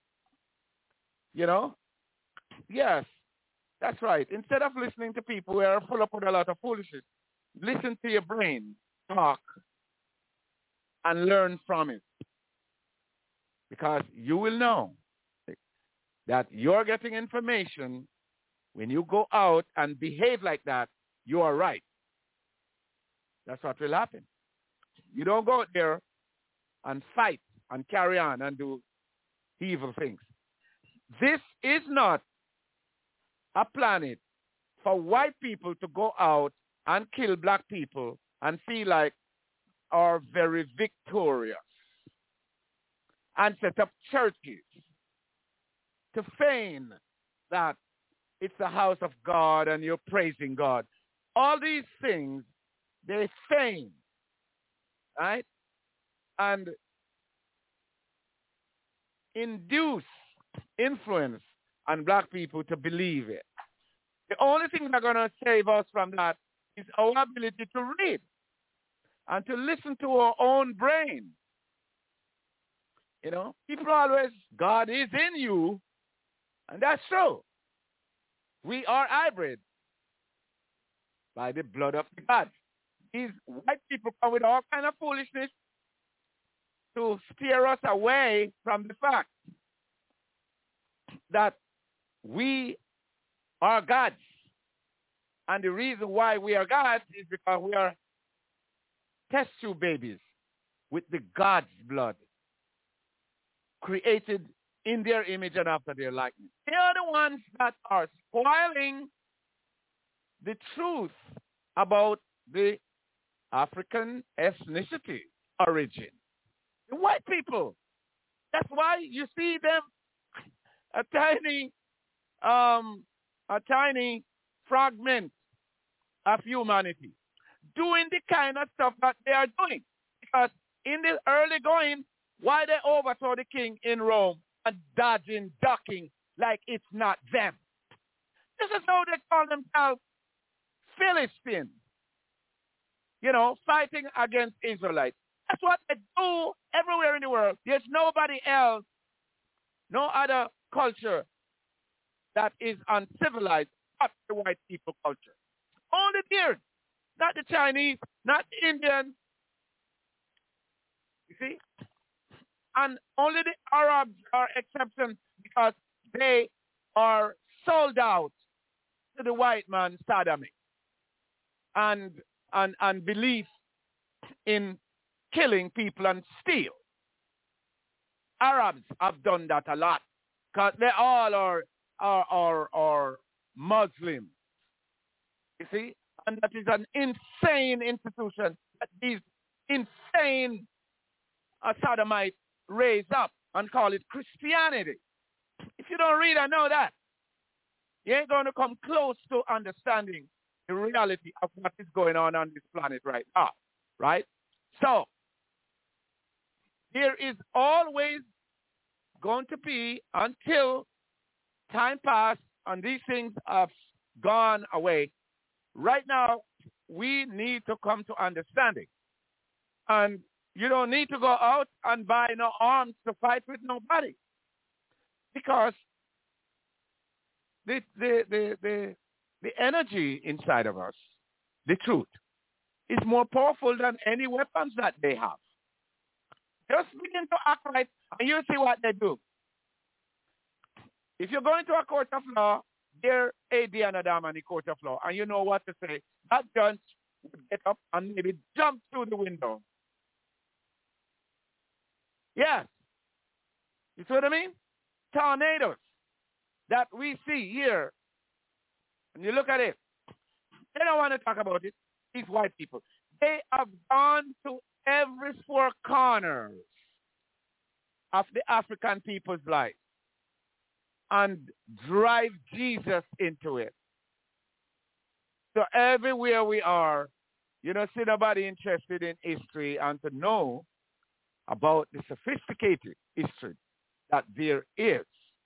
Yes, that's right. Instead of listening to people who are full up with a lot of foolishness, listen to your brain talk and learn from it. Because you will know that you're getting information when you go out and behave like that, you are right. That's what will happen. You don't go out there and fight and carry on and do evil things. This is not a planet for white people to go out and kill black people and feel like are very victorious and set up churches to feign that it's the house of God and you're praising God. All these things, they feign, right? And induce influence on black people to believe it. The only thing that's going to save us from that is our ability to read and to listen to our own brain. You know, people always, God is in you, and that's true. We are hybrid by the blood of God. These white people come with all kind of foolishness to steer us away from the fact that we are gods. And the reason why we are gods is because we are test tube babies with the God's blood, created in their image and after their likeness. They are the ones that are spoiling the truth about the African ethnicity origin. The white people. That's why you see them a tiny fragment of humanity doing the kind of stuff that they are doing. Because in the early going, why they overthrow the king in Rome and dodging, ducking like it's not them. This is how they call themselves Philistines. You know, fighting against Israelites. That's what they do everywhere in the world. There's nobody else, no other culture that is uncivilized but the white people culture. Only theirs. Not the Chinese, not the Indians. You see? And only the Arabs are exceptions because they are sold out to the white man's sodomy and belief in killing people and steal. Arabs have done that a lot because they all are Muslims. You see? And that is an insane institution that these insane sodomites raise up and call it Christianity. If you don't read and know that, you ain't going to come close to understanding the reality of what is going on this planet right now, right? So, there is always going to be, until time passes and these things have gone away, right now, we need to come to understanding. And you don't need to go out and buy no arms to fight with nobody. Because the energy inside of us, the truth, is more powerful than any weapons that they have. Just begin to act right, and you'll see what they do. If you're going to a court of law, they're A.D. and Adam in the court of law, and you know what to say. That judge would get up and maybe jump through the window. Yes. You see what I mean? Tornadoes that we see here. And you look at it. They don't want to talk about it. These white people. They have gone to every four corners of the African people's life and drive Jesus into it. So everywhere we are, you don't see nobody interested in history and to know about the sophisticated history that there is.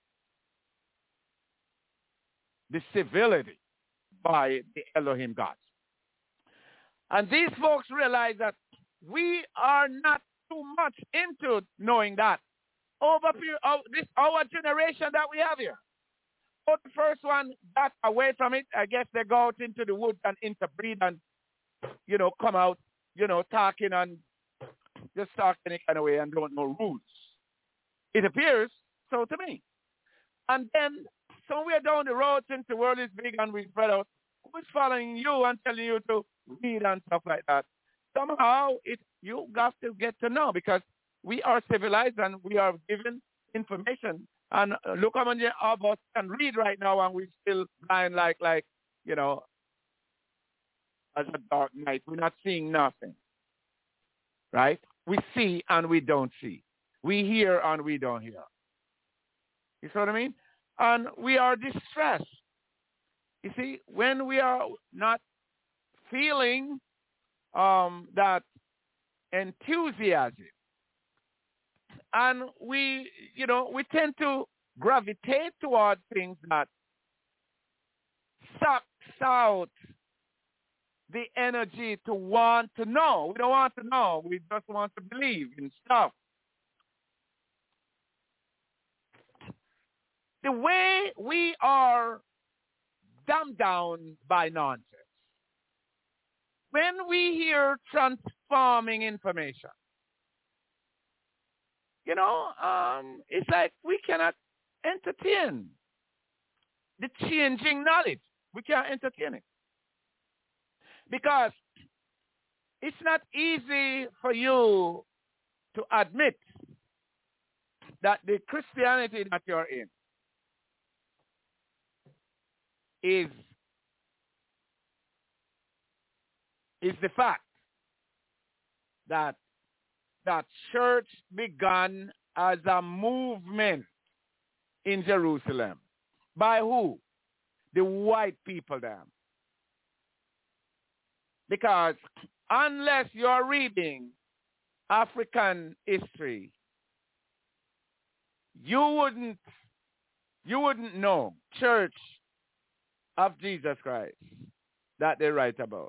The civility by the Elohim gods. And these folks realize that we are not too much into knowing that. Over this our generation that we have here. But the first one got away from it. I guess they go out into the woods and interbreed and, come out, talking and just talk any kind of way and don't know rules. It appears so to me. And then somewhere down the road, since the world is big and we spread out, who's following you and telling you to read and stuff like that? Somehow you got to get to know, because we are civilized and we are given information. And look how many of us can read right now and we're still blind like, as a dark night. We're not seeing nothing, right? We see and we don't see. We hear and we don't hear. You see what I mean? And we are distressed. You see, when we are not feeling that enthusiasm, and we tend to gravitate towards things that sucks out the energy to want to know. We don't want to know. We just want to believe in stuff. The way we are dumbed down by nonsense. When we hear transforming information, it's like we cannot entertain the changing knowledge. We can't entertain it. Because it's not easy for you to admit that the Christianity that you're in is the fact that church began as a movement in Jerusalem. By who? The white people there. Because unless you're reading African history, you wouldn't know Church of Jesus Christ that they write about.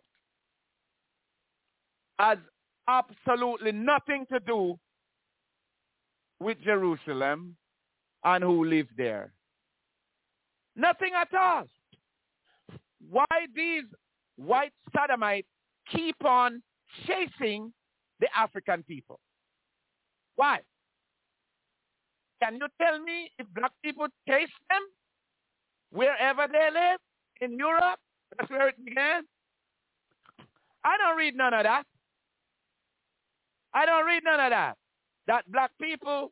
Has absolutely nothing to do with Jerusalem and who lived there. Nothing at all. Why these white sodomites keep on chasing the African people? Why? Can you tell me if black people chase them wherever they live in Europe? That's where it began. I don't read none of that. That black people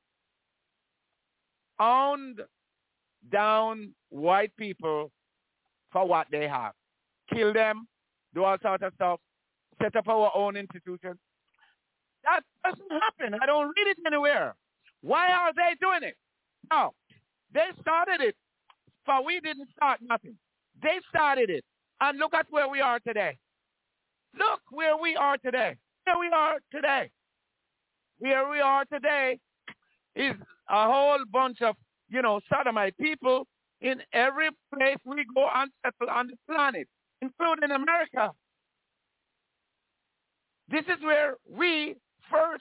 owned down white people for what they have. Kill them, do all sorts of stuff, set up our own institutions. That doesn't happen. I don't read it anywhere. Why are they doing it? No, they started it, for we didn't start nothing. They started it. And look at where we are today. Look where we are today. Where we are today. Where we are today is a whole bunch of, sodomite people in every place we go and settle on the planet, including America. This is where we first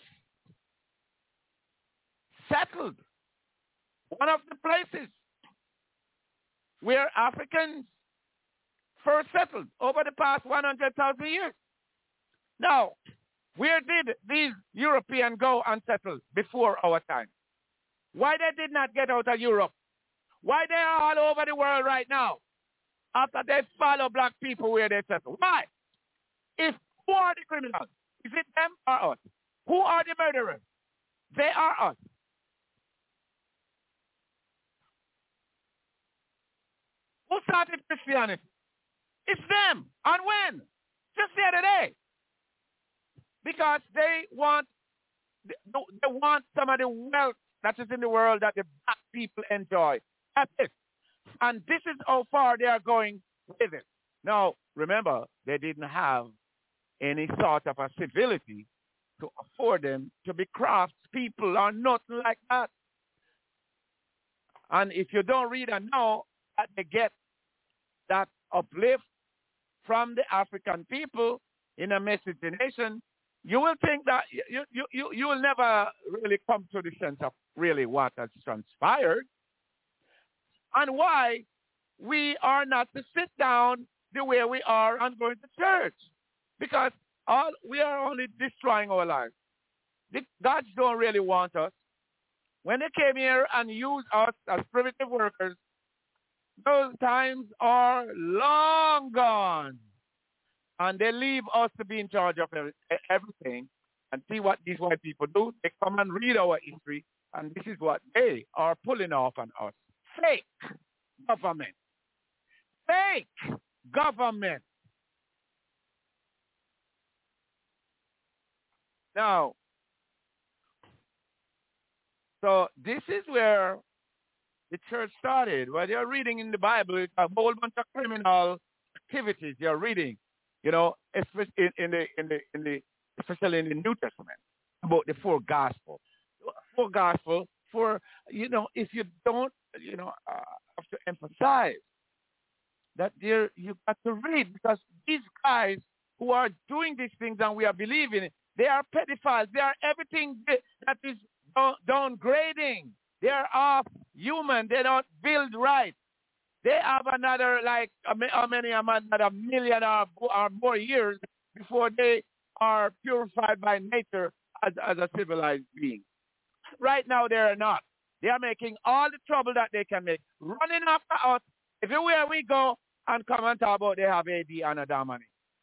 settled. One of the places where Africans first settled over the past 100,000 years. Now, where did these Europeans go and settle before our time? Why they did not get out of Europe? Why they are all over the world right now after they follow black people where they settle? Why? Who are the criminals? Is it them or us? Who are the murderers? They are us. Who started Christianity? It's them. And when? Just the other day. Because they want some of the wealth that is in the world that the black people enjoy. That's it. And this is how far they are going with it. Now, remember, they didn't have any sort of a civility to afford them to be craftspeople or nothing like that. And if you don't read and know that they get that uplift from the African people in a miscegenation, you will think that you will never really come to the sense of really what has transpired and why we are not to sit down the way we are and going to church, because we are only destroying our lives. The gods don't really want us. When they came here and used us as primitive workers, those times are long gone. And they leave us to be in charge of everything. And see what these white people do. They come and read our history, and this is what they are pulling off on us. Fake government. Fake government. Now, so this is where the church started. Well, they're reading in the Bible, it's a whole bunch of criminal activities they're reading, especially especially in the New Testament, about the four gospels. Four gospels, if you don't, have to emphasize that there you got to read, because these guys who are doing these things and we are believing it, they are pedophiles. They are everything that is downgrading. They are off human. They don't build right. They have another, another million or more years before they are purified by nature as a civilized being. Right now, they are not. They are making all the trouble that they can make, running after us. Everywhere we go and come and talk about they have AD and Adamani.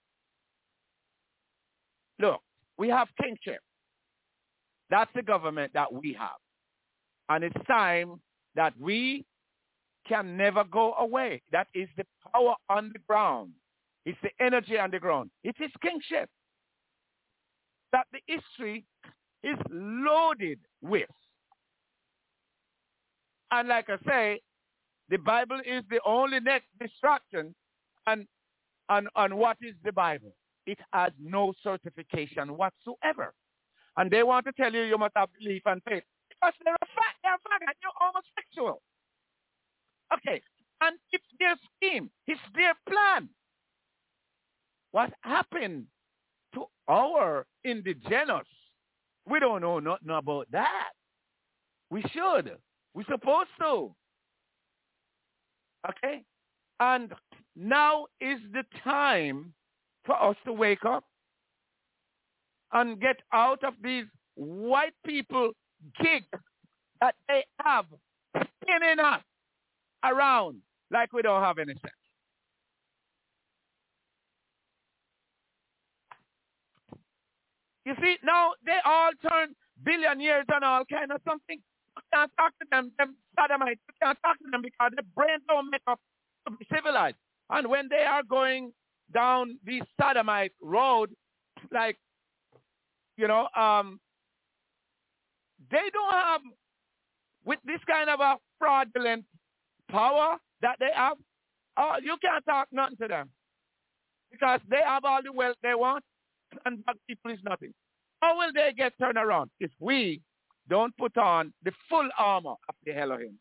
Look, we have kingship. That's the government that we have. And it's time that we can never go away. That is the power on the ground. It's the energy on the ground. It is kingship that the history is loaded with. And like I say, the Bible is the only next distraction. And what is the Bible? It has no certification whatsoever. And they want to tell you must have belief and faith. Because they're faggot, you're homosexual. Okay, and it's their scheme. It's their plan. What happened to our indigenous? We don't know nothing about that. We should. We're supposed to. Okay? And now is the time for us to wake up and get out of these white people gigs that they have spinning us around like we don't have any sense. You see, now they all turn billionaires and all kind of something. You can't talk to them sodomites. You can't talk to them because their brains don't make up to be civilized. And when they are going down the sodomite road, like, they don't have, with this kind of a fraudulent power that they have, you can't talk nothing to them because they have all the wealth they want and black people is nothing. How will they get turned around if we don't put on the full armor of the Elohim?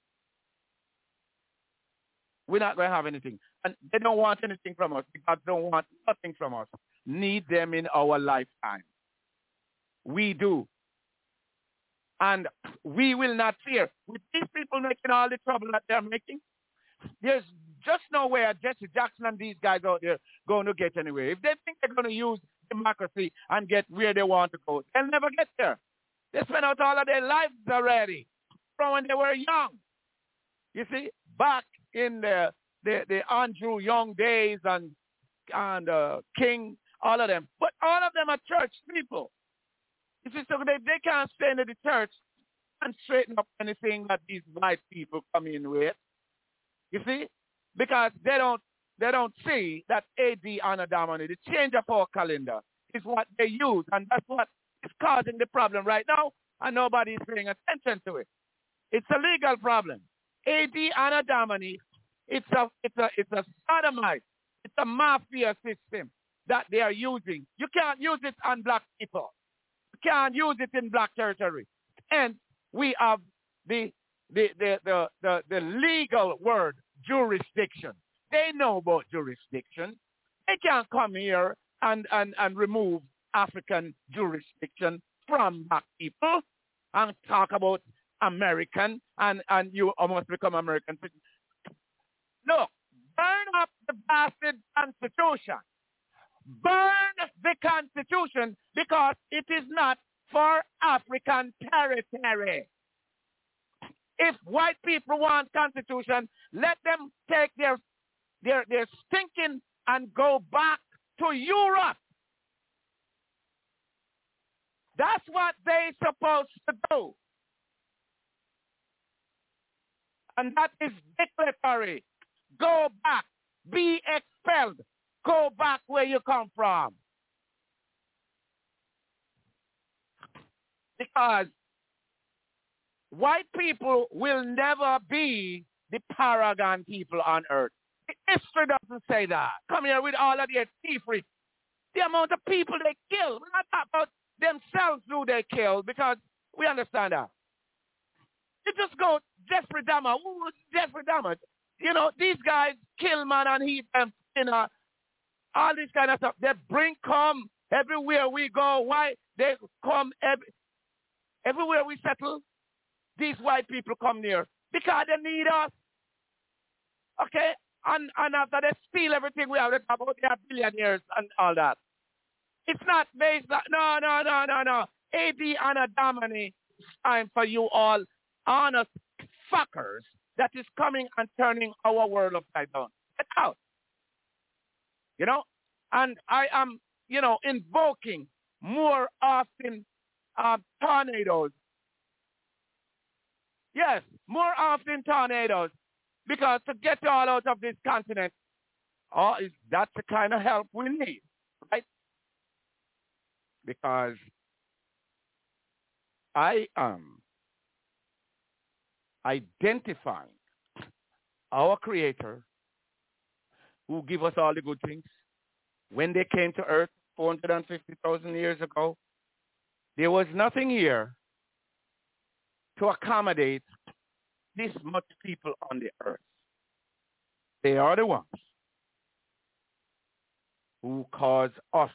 We're not going to have anything. And they don't want anything from us because they don't want nothing from us. Need them in our lifetime. We do. And we will not fear. With these people making all the trouble that they're making, there's just no way Jesse Jackson and these guys out there going to get anywhere. If they think they're going to use democracy and get where they want to go, they'll never get there. They spent out all of their lives already from when they were young. You see, back in the Andrew Young days and King, all of them. But all of them are church people. You see, so they can't stay in the church and straighten up anything that these white people come in with. You see? Because they don't see that AD and Adamani, the change of our calendar, is what they use. And that's what is causing the problem right now. And nobody is paying attention to it. It's a legal problem. AD and Adamani, it's a sodomite. It's a mafia system that they are using. You can't use it on black people. You can't use it in black territory. And we have the legal word, jurisdiction. They know about jurisdiction. They can't come here and remove African jurisdiction from black people and talk about American and you almost become American. Look, burn up the bastard Constitution. Burn the Constitution because it is not for African territory. If white people want Constitution, let them take their stinking and go back to Europe. That's what they supposed to do. And that is declaratory. Go back. Be expelled. Go back where you come from. Because white people will never be the paragon people on earth. History doesn't say that. Come here with all of their thievery. The amount of people they kill. We're not talking about themselves who they kill, because we understand that. You just go, Jeffrey Dahmer. Who was Jeffrey Dahmer? You know, these guys kill man and heat them, all this kind of stuff. They come everywhere we go. Why? They come everywhere we settle. These white people come near because they need us. Okay? And after they steal everything we have, they talk about they are billionaires and all that. It's not based on, no. A.D. Anna Domini, it's time for you all honest fuckers that is coming and turning our world upside down. Get out. You know? And I am, invoking more often tornadoes. Yes, more often tornadoes. Because to get all out of this continent, that's the kind of help we need, right? Because I am identifying our Creator who give us all the good things. When they came to earth 450,000 years ago, there was nothing here to accommodate this much people on the earth. They are the ones who cause us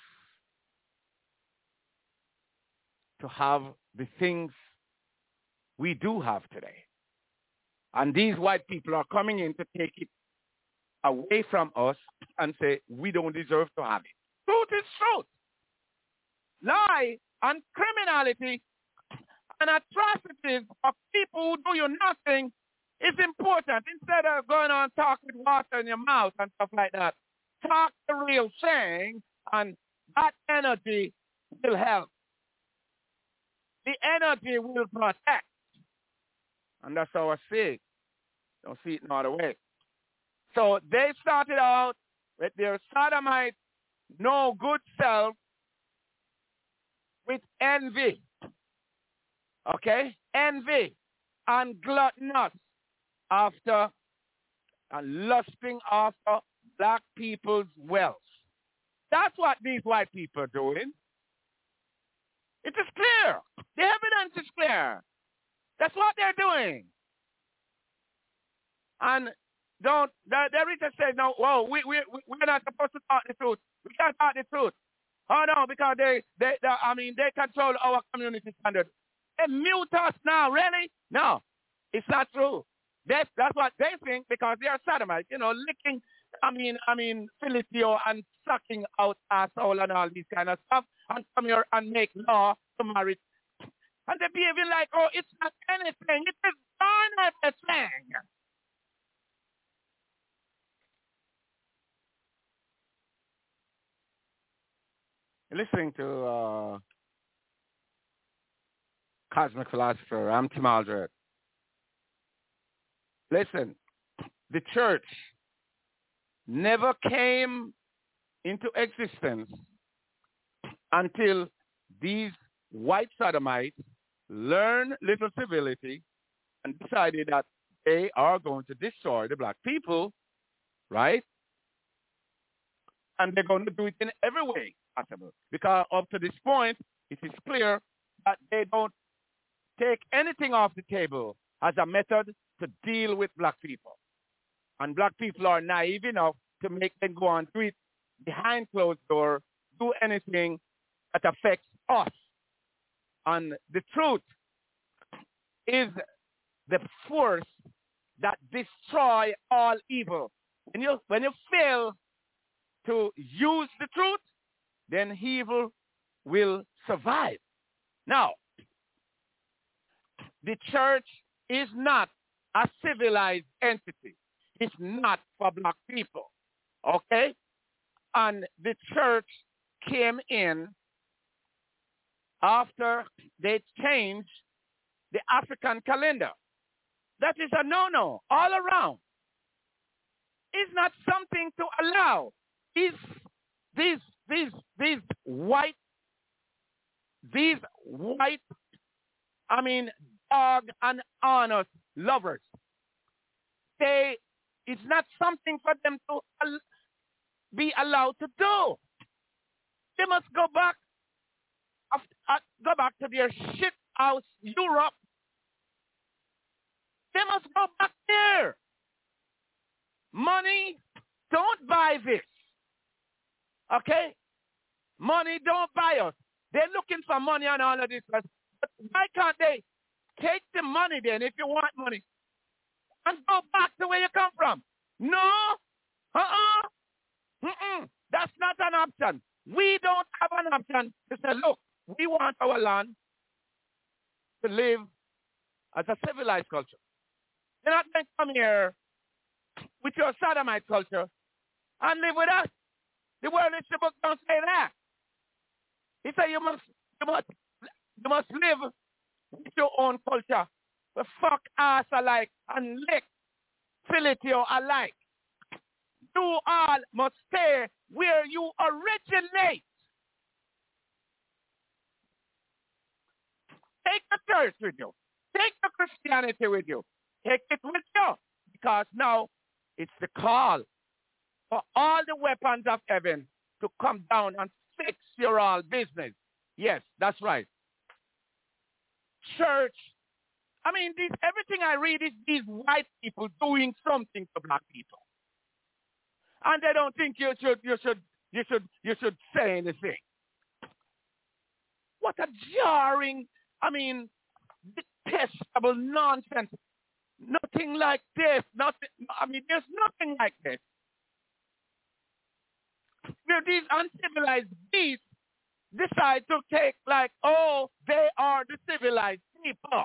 to have the things we do have today. And these white people are coming in to take it away from us and say, we don't deserve to have it. Truth is truth. Lie and criminality and atrocities of people who do you nothing is important. Instead of going on talk with water in your mouth and stuff like that, talk the real thing, and that energy will help. The energy will protect. And that's how I see it. Don't see it no other way. So they started out with their sodomite, no good self, with envy. Okay? Envy and gluttonous after and lusting after black people's wealth. That's what these white people are doing. It is clear. The evidence is clear. That's what they're doing. And the Rita said, no, whoa, we're not supposed to talk the truth. We can't talk the truth. Oh, no, because they control our community standard. They mute us now, really? No, it's not true. That's what they think, because they are sodomites, licking, Philistio and sucking out asshole and all these kind of stuff, and come here and make law to marry. And they're behaving like, oh, it's not anything. It is darn everything. Listening to cosmic philosopher Tim Aldred. Listen, the church never came into existence until these white sodomites learned little civility and decided that they are going to destroy the black people, right? And they're going to do it in every way possible. Because up to this point, it is clear that they don't take anything off the table as a method to deal with black people. And black people are naive enough to make them go and do it behind closed doors, do anything that affects us. And the truth is the force that destroy all evil. When you fail to use the truth, then evil will survive. Now, the church is not a civilized entity. It's not for black people, okay? And the church came in after they changed the African calendar. That is a no-no all around. It's not something to allow. These white, dog and honest lovers. It's not something for them to be allowed to do. They must go back to their shit house, Europe. They must go back there. Money, don't buy this. Okay? Money, don't buy us. They're looking for money and all of this. But why can't they take the money then, if you want money, and go back to where you come from? No. That's not an option. We don't have an option to say, look, we want our land to live as a civilized culture. You're not going to come here with your sodomite culture and live with us. The World History Book don't say that. He said you must live with your own culture. But fuck ass alike and lick Philitio alike. You all must stay where you originate. Take the church with you. Take the Christianity with you. Take it with you. Because now it's the call for all the weapons of heaven to come down and fix your all business. Yes, that's right. Church. Everything I read is these white people doing something to black people. And they don't think you should say anything. What a jarring, detestable nonsense. Nothing like this. There's nothing like this. Where these uncivilized beasts decide to take they are the civilized people.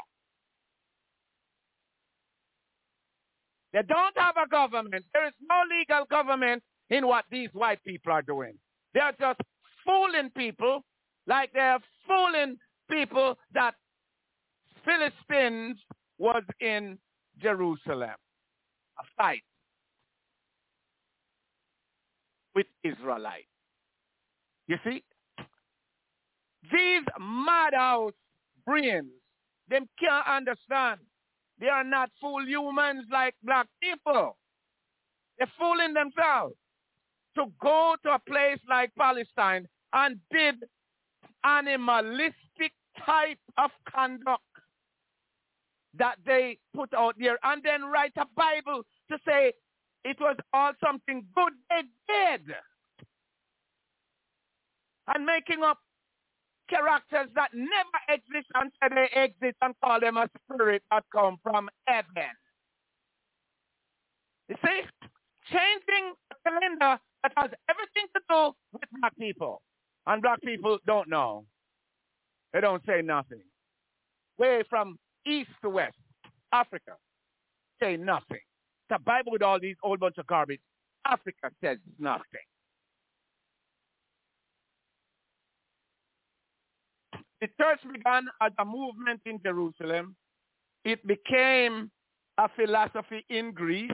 They don't have a government. There is no legal government in what these white people are doing. They're just fooling people like they're fooling people that Philistines was in Jerusalem. A fight with Israelites. You see? These madhouse brains, them can't understand. They are not full humans like black people. They're fooling themselves to go to a place like Palestine and did animalistic type of conduct that they put out there and then write a Bible to say it was all something good they did. And making up characters that never exist and say they exist and call them a spirit that come from heaven. You see? Changing a calendar that has everything to do with black people. And black people don't know. They don't say nothing. Way from east to west, Africa, say nothing. The Bible with all these old bunch of garbage, Africa says nothing. The church began as a movement in Jerusalem. It became a philosophy in Greece,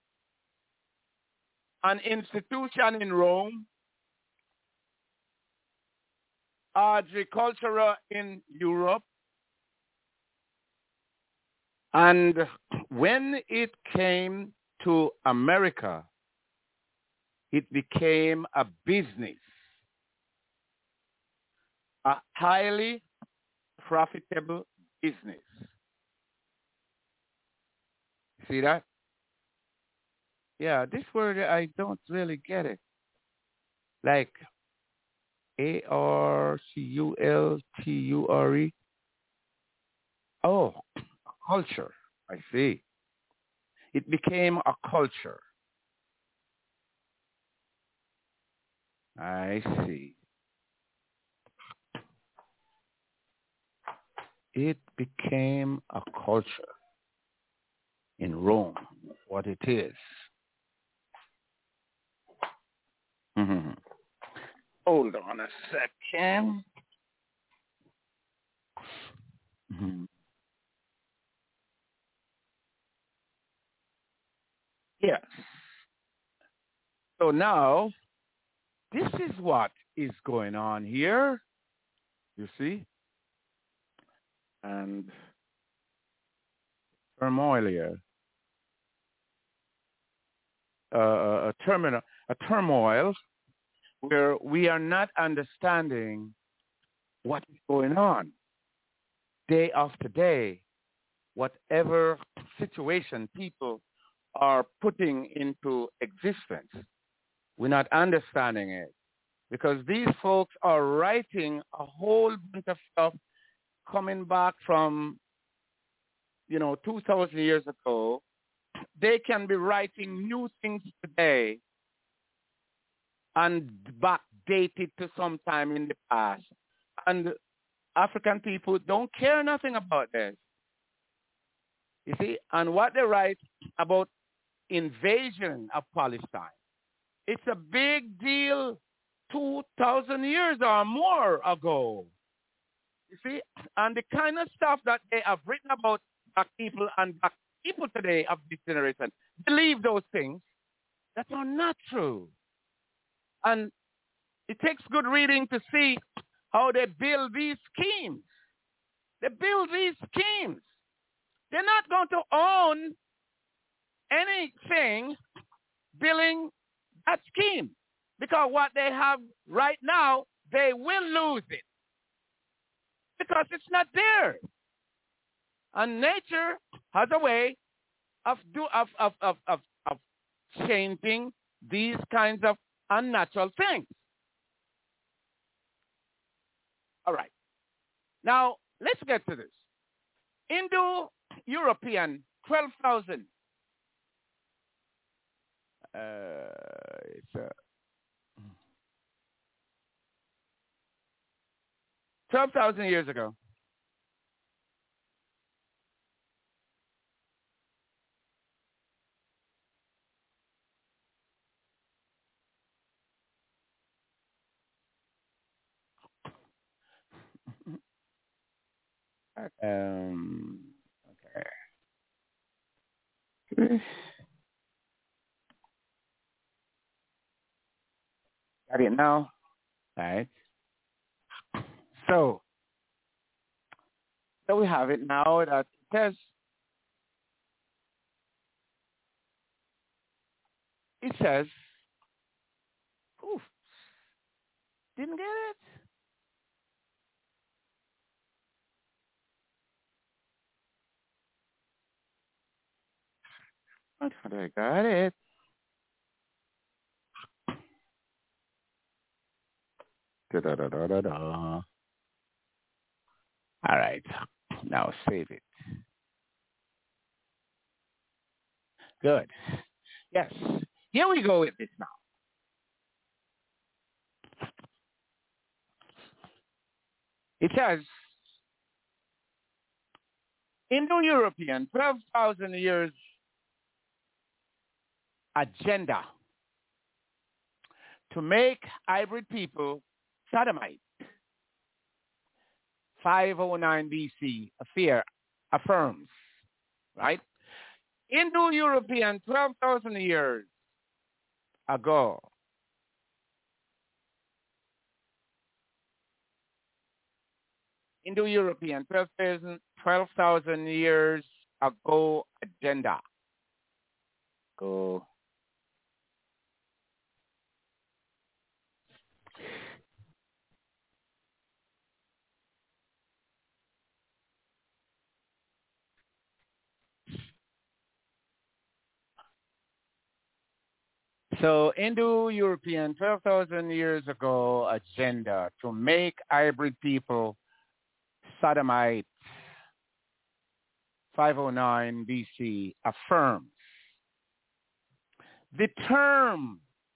an institution in Rome, agriculture in Europe. And when it came to America, it became a business. A highly profitable business. See that? Yeah, this word I don't really get it. Like ARCULTURE. Oh, culture. I see. It became a culture. I see. It became a culture in Rome, what it is. Mm-hmm. Hold on a second. Mhm. Yes. So now, this is what is going on here, you see, and turmoil here, a turmoil where we are not understanding what is going on day after day, whatever situation people are putting into existence. We're not understanding it because these folks are writing a whole bunch of stuff coming back from, 2,000 years ago. They can be writing new things today and backdated to some time in the past. And African people don't care nothing about this. You see, and what they write about invasion of Palestine, it's a big deal 2,000 years or more ago. You see, and the kind of stuff that they have written about black people and black people today of this generation believe those things that are not true. And it takes good reading to see how they build these schemes. They build these schemes. They're not going to own anything building that scheme because what they have right now, they will lose it because it's not there. And nature has a way of changing these kinds of unnatural things. All right. Now, let's get to this. Indo-European 12,000. It's 12,000 years ago. Okay. Got it now? All right. So we have it now that says, oof, didn't get it. What? I got it. Da-da-da-da-da-da. All right. Now save it. Good. Yes. Here we go with this now. It says, Indo-European 12,000 years agenda to make hybrid people sodomite. 509 BC affirms, right? Indo-European 12,000 years ago. Indo-European 12,000 years ago agenda. Go. So Indo-European 12,000 years ago agenda to make hybrid people sodomite. 509 BC affirms the term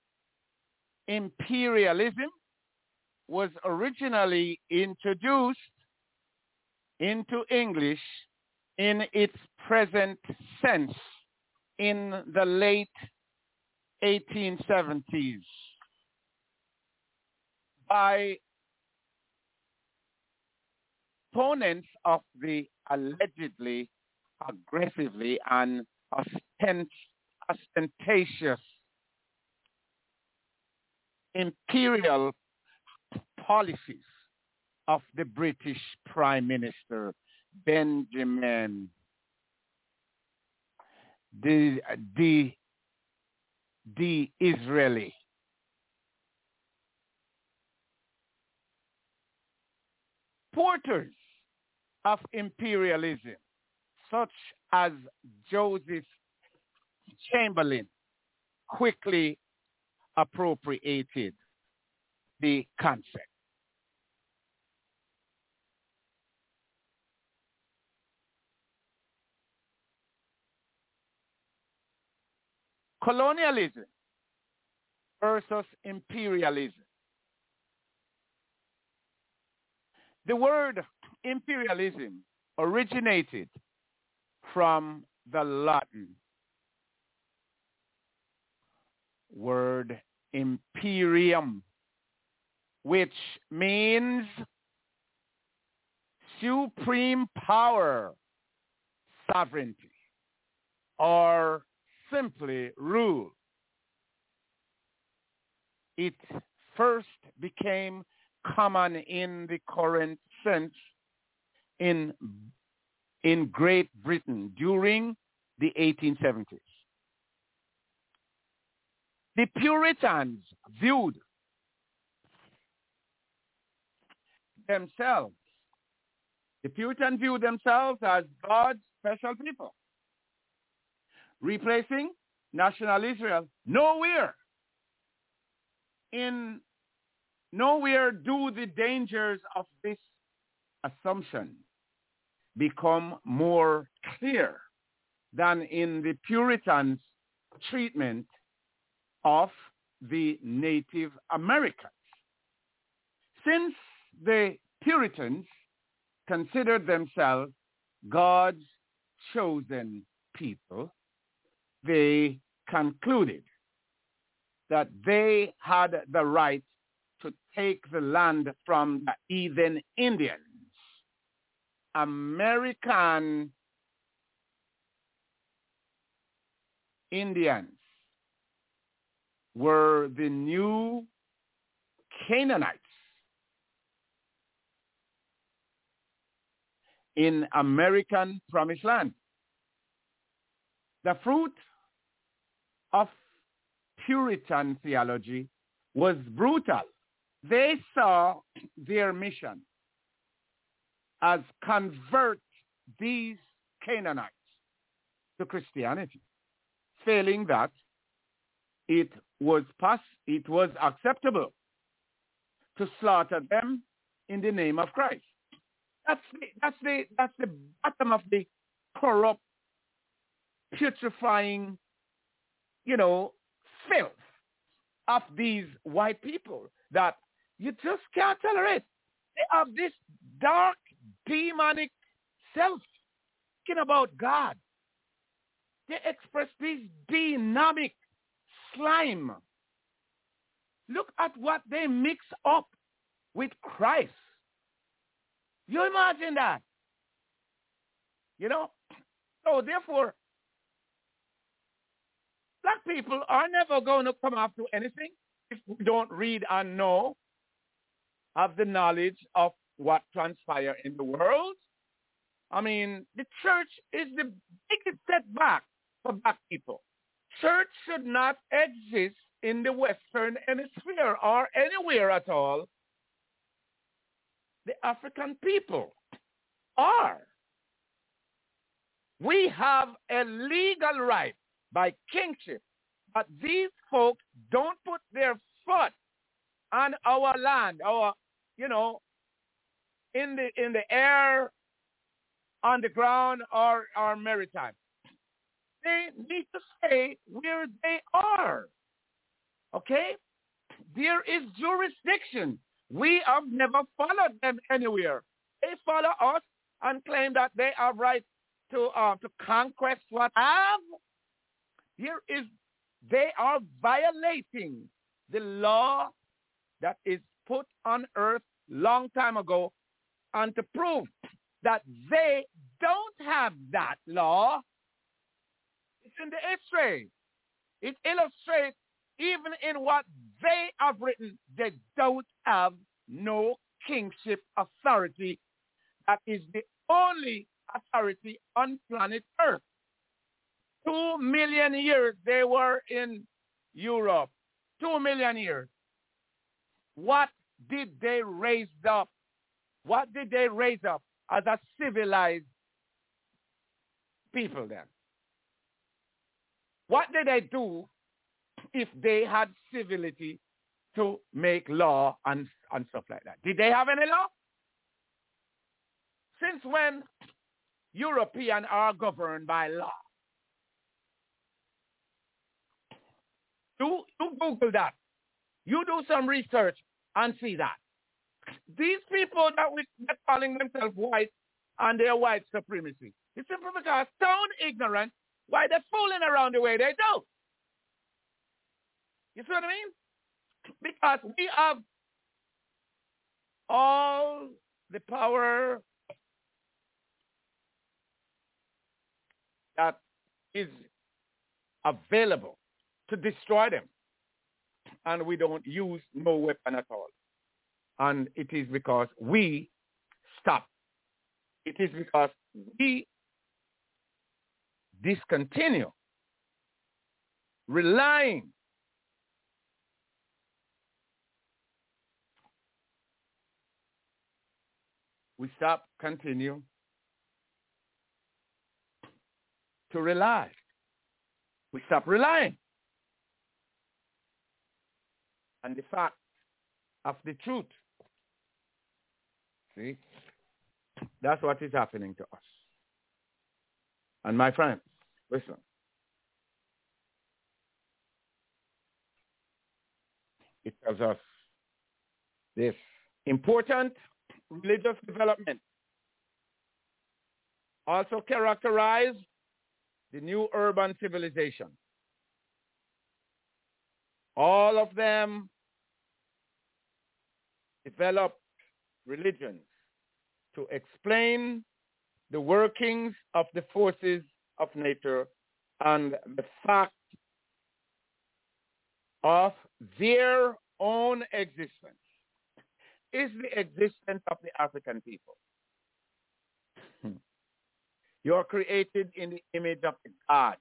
imperialism was originally introduced into English in its present sense in the late 1870s by exponents of the allegedly, aggressively, and ostentatious imperial policies of the British Prime Minister Benjamin Disraeli. Porters of imperialism, such as Joseph Chamberlain, quickly appropriated the concept. Colonialism versus imperialism. The word imperialism originated from the Latin word imperium, which means supreme power, sovereignty, or simply rule. It first became common in the current sense in Great Britain during the 1870s. The Puritans viewed themselves as God's special people, replacing national Israel. Nowhere do the dangers of this assumption become more clear than in the Puritans' treatment of the Native Americans. Since the Puritans considered themselves God's chosen people, they concluded that they had the right to take the land from the heathen Indians. American Indians were the new Canaanites in American Promised Land. The fruit of Puritan theology was brutal. They saw their mission as convert these Canaanites to Christianity, failing that it was acceptable to slaughter them in the name of Christ. That's the bottom of the corrupt, putrefying, filth of these white people that you just can't tolerate. They have this dark, demonic self thinking about God. They express this dynamic slime. Look at what they mix up with Christ. You imagine that? So therefore, black people are never going to come up to anything if we don't read and know, have the knowledge of what transpires in the world. I mean, the church is the biggest setback for black people. Church should not exist in the Western Hemisphere or anywhere at all. The African people are. We have a legal right by kingship, but these folks don't put their foot on our land, in the air, on the ground, or maritime. They need to stay where they are. Okay? There is jurisdiction. We have never followed them anywhere. They follow us and claim that they have right to conquest what have. They are violating the law that is put on earth long time ago. And to prove that they don't have that law. It's in the history. It illustrates even in what they have written, they don't have no kingship authority. That is the only authority on planet Earth. 2 million years they were in Europe. 2 million years. What did they raise up? What did they raise up as a civilized people then? What did they do if they had civility to make law and stuff like that? Did they have any law? Since when Europeans are governed by law? You Google that. You do some research and see that. These people that calling themselves white and their white supremacy, it's simply because stone ignorant why they're fooling around the way they do. You see what I mean? Because we have all the power that is available to destroy them. And we don't use no weapon at all. And it is because we stop. It is because we discontinue relying continue to rely. We stop relying. And the fact of the truth. See? That's what is happening to us. And my friends, listen. It tells us this important religious development also characterized the new urban civilization. All of them developed religions to explain the workings of the forces of nature and the fact of their own existence is the existence of the African people. You are created in the image of the gods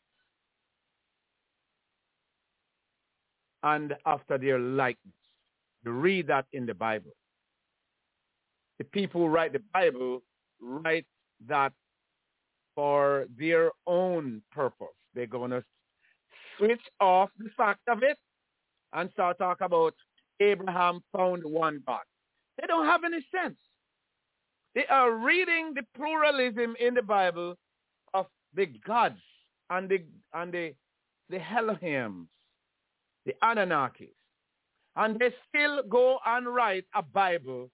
and after their likeness. You read that in the Bible. The people who write the Bible write that for their own purpose. They're going to switch off the fact of it and start talking about Abraham found one God. They don't have any sense. They are reading the pluralism in the Bible of the gods and the Elohims, the Anunnakis. And they still go and write a Bible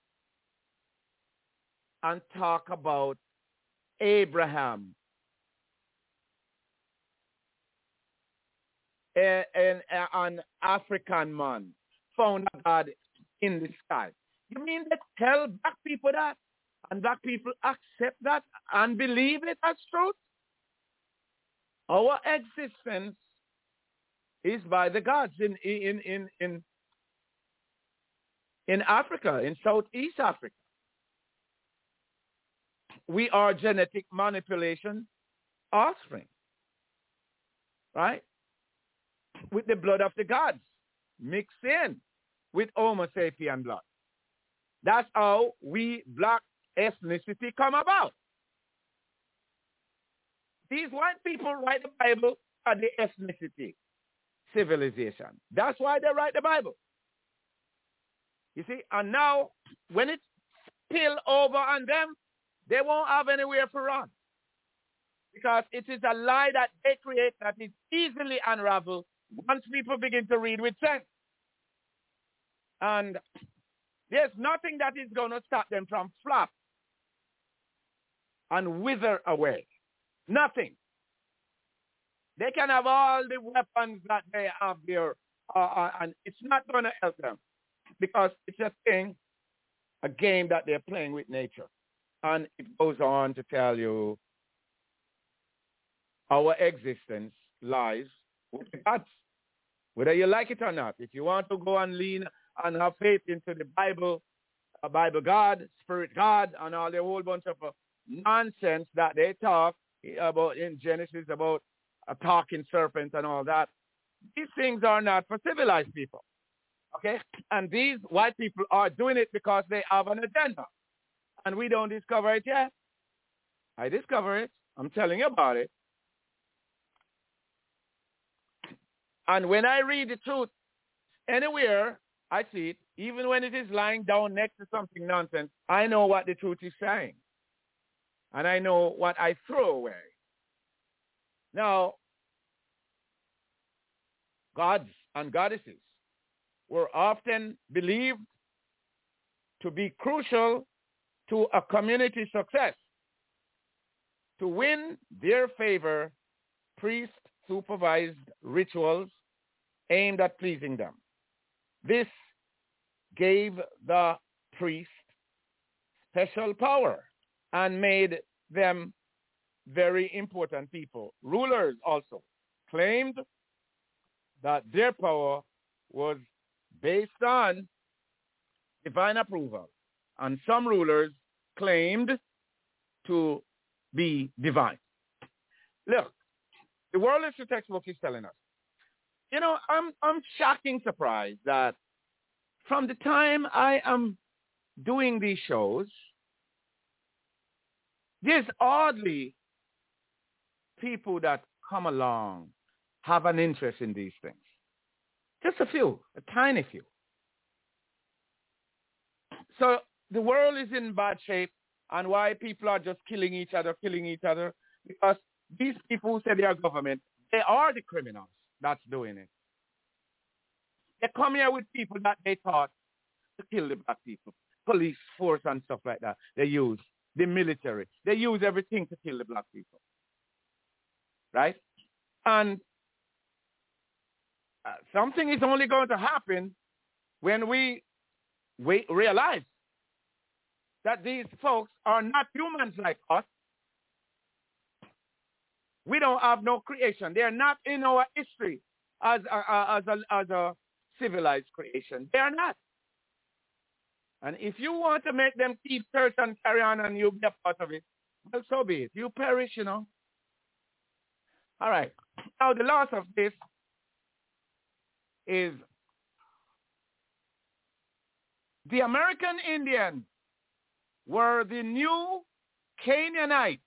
and talk about Abraham, an African man, found a God in the sky. You mean they tell black people that? And black people accept that and believe it as truth? Our existence is by the gods in Africa, in Southeast Africa. We are genetic manipulation offspring, right? With the blood of the gods mixed in with Homo sapien blood. That's how we black ethnicity come about. These white people write the Bible for the ethnicity civilization. That's why they write the Bible. You see, and now when it spill over on them, they won't have anywhere to run. Because it is a lie that they create that is easily unraveled once people begin to read with sense. And there's nothing that is going to stop them from flop and wither away. Nothing. They can have all the weapons that they have there, and it's not going to help them because it's a game that they're playing with nature. And it goes on to tell you our existence lies with God, whether you like it or not. If you want to go and lean and have faith into the Bible, Bible God, Spirit God, and all the whole bunch of nonsense that they talk about in Genesis about a talking serpent and all that, these things are not for civilized people. Okay? And these white people are doing it because they have an agenda. And we don't discover it yet. I discover it. I'm telling you about it. And when I read the truth anywhere, I see it. Even when it is lying down next to something nonsense, I know what the truth is saying. And I know what I throw away. Now, gods and goddesses were often believed to be crucial to a community success. To win their favor, priests supervised rituals aimed at pleasing them. This gave the priest special power and made them very important people. Rulers also claimed that their power was based on divine approval, and some rulers claimed to be divine. Look, the World History Textbook is telling us. You know, I'm shocking surprised that from the time I am doing these shows, there's oddly people that come along have an interest in these things. Just a few, a tiny few. So the world is in bad shape, and why people are just killing each other, because these people who say they are government, they are the criminals that's doing it. They come here with people that they thought to kill the black people, police force and stuff like that. They use the military. They use everything to kill the black people. Right? And something is only going to happen when we realize that these folks are not humans like us. We don't have no creation. They are not in our history as a civilized creation. They are not. And if you want to make them keep church and carry on and you be a part of it, well, so be it. You perish, you know. All right. Now, the loss of this is the American Indians were the new Canaanites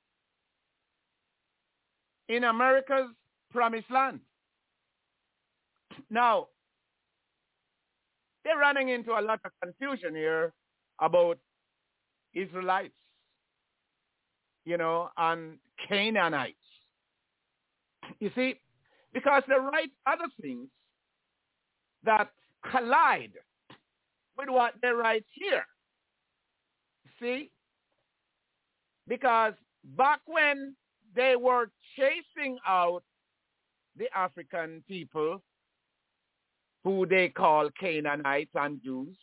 in America's promised land. Now, they're running into a lot of confusion here about Israelites, you know, and Canaanites. You see, because they write other things that collide with what they write here. See? Because back when they were chasing out the African people, who they call Canaanites and Jews,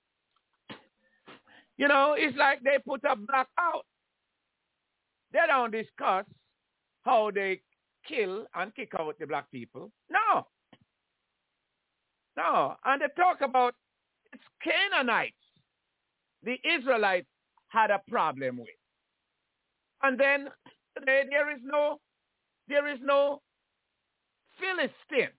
you know, it's like they put a black out. They don't discuss how they kill and kick out the black people. No. No. And they talk about it's Canaanites the Israelites had a problem with. And then today there is no Philistine.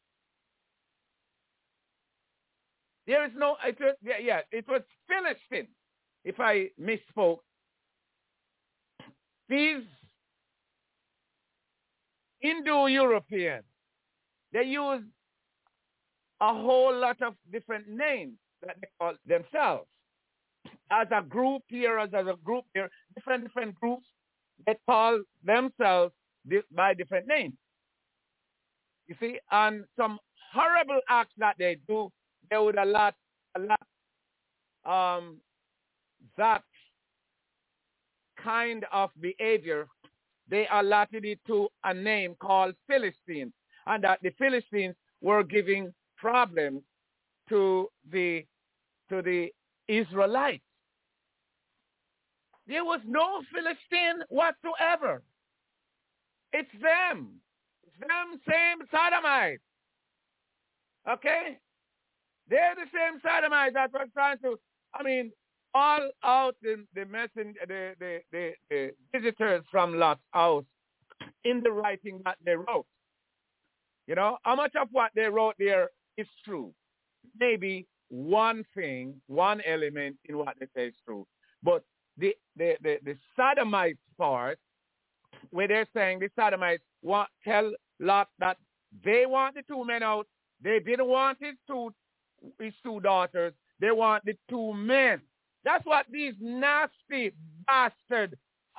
There is no, it was Philistine, if I misspoke. These Indo-Europeans, they use a whole lot of different names that they call themselves. As a group here, as a group here, different groups, they call themselves by different names. You see, and some horrible acts that they do, they would that kind of behavior, they allotted it to a name called Philistine, and that the Philistines were giving problems to the Israelites. There was no Philistine whatsoever. It's them. It's them same Sodomites. Okay? They're the same Sodomites that were trying to, all out the visitors from Lot's house in the writing that they wrote. You know, how much of what they wrote there is true? Maybe one thing, one element in what they say is true. But the Sodomite part, where they're saying the Sodomites tell Lot that they want the two men out. They didn't want his two daughters. They want the two men. That's what these nasty bastard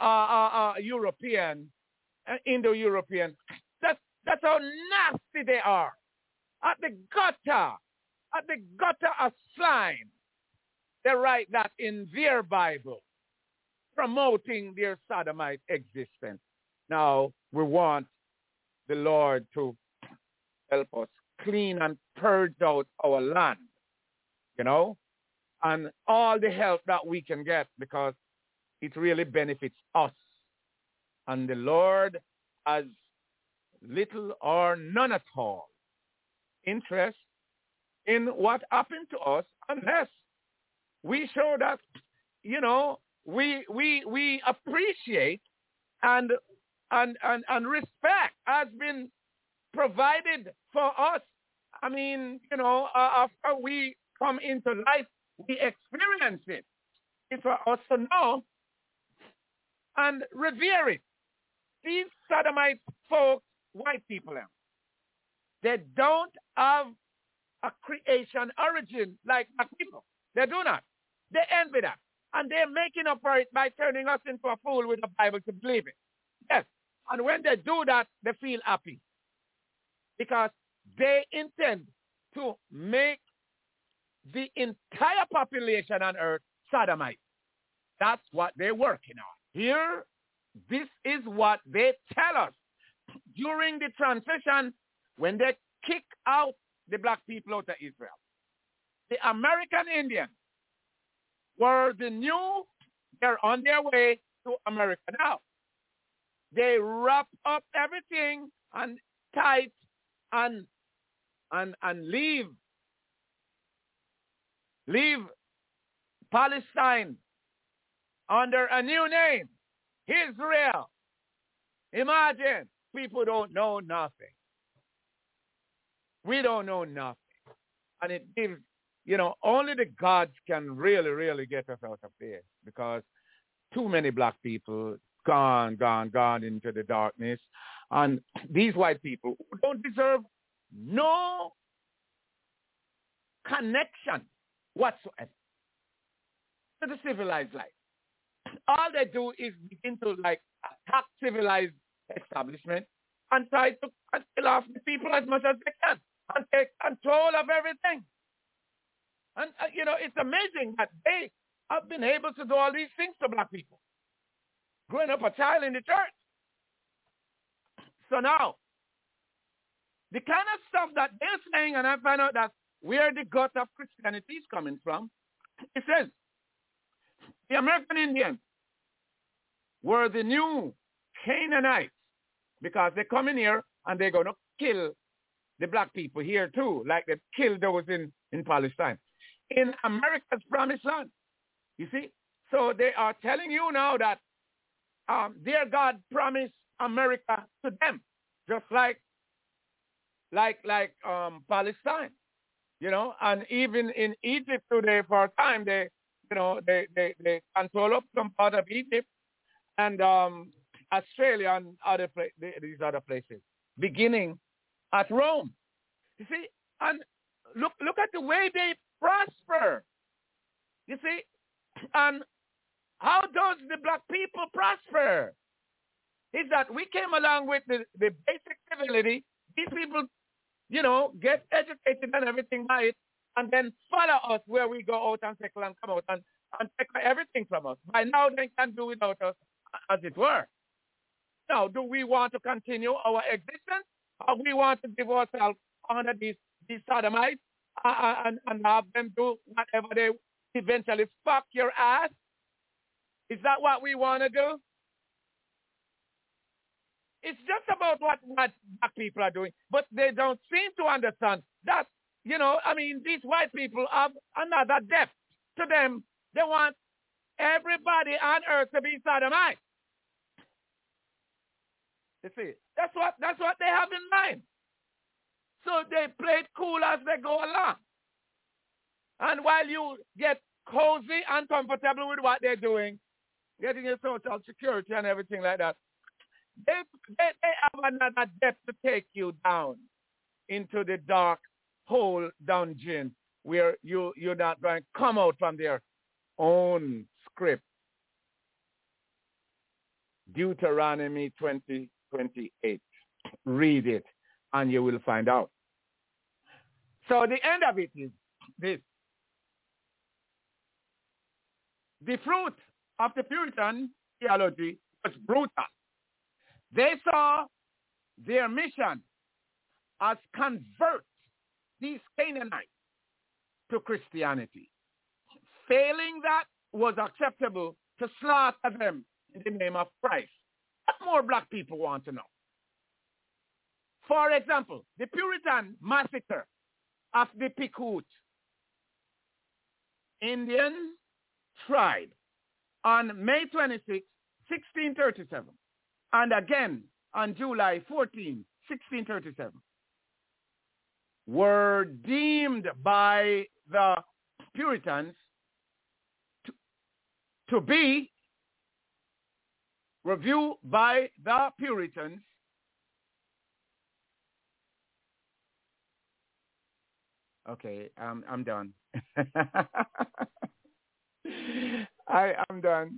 European, Indo-European, that's how nasty they are. At the gutter of slime, they write that in their Bible, promoting their sodomite existence. Now, we want the Lord to help us clean and purge out our land, you know, and all the help that we can get, because it really benefits us. And the Lord has little or none at all interest in what happened to us unless we show that, you know, we appreciate and respect has been provided for us. I mean, you know, after we come into life, we experience it. It's for us to know and revere it. These Sodomite folks, white people, they don't have a creation origin like black people. They do not. They envy that. And they're making up for it by turning us into a fool with the Bible to believe it. Yes. And when they do that, they feel happy. Because they intend to make the entire population on earth sodomite. That's what they're working on. Here, this is what they tell us. During the transition, when they kick out the black people out of Israel, the American Indians were they're on their way to America now. They wrap up everything and tight and leave Palestine under a new name, Israel. Imagine, people don't know nothing. We don't know nothing. And it gives, you know, only the gods can really, really get us out of there, because too many black people gone into the darkness. And these white people who don't deserve no connection whatsoever to the civilized life. All they do is begin to attack civilized establishment and try to kill off the people as much as they can and take control of everything. And, you know, it's amazing that they have been able to do all these things to black people. Growing up a child in the church. So now, the kind of stuff that they're saying, and I find out that where the gut of Christianity is coming from, it says, the American Indians were the new Canaanites, because they come in here and they're going to kill the black people here too, like they killed those in Palestine. In America's promised land, you see? So they are telling you now that their God promised America to them, just like Palestine, you know. And even in Egypt today, for a time, they control up some part of Egypt and Australia and these other places, beginning at Rome. You see, and look at the way they prosper. You see, and how does the black people prosper? Is that we came along with the basic civility. These people, you know, get educated and everything by it, and then follow us where we go out and settle and come out and take everything from us. By now they can do without us, as it were. Now, do we want to continue our existence, or we want to give ourselves under these sodomites and have them do whatever they eventually fuck your ass? Is that what we want to do? It's just about what black people are doing, but they don't seem to understand that, these white people have another depth to them. They want everybody on earth to be sodomite. You see, that's what they have in mind. So they play it cool as they go along. And while you get cozy and comfortable with what they're doing, getting your social security and everything like that, they have another depth to take you down into the dark hole dungeon where you're not going to come out from their own script. Deuteronomy 20:28. Read it and you will find out. So the end of it is this. The fruit of the Puritan theology was brutal. They saw their mission as convert these Canaanites to Christianity. Failing that was acceptable to slaughter them in the name of Christ. What more black people want to know? For example, the Puritan massacre of the Pequot Indian tribe on May 26, 1637, and again on July 14, 1637, were deemed by the Puritans to be reviewed by the Puritans Okay, I'm done. I'm done.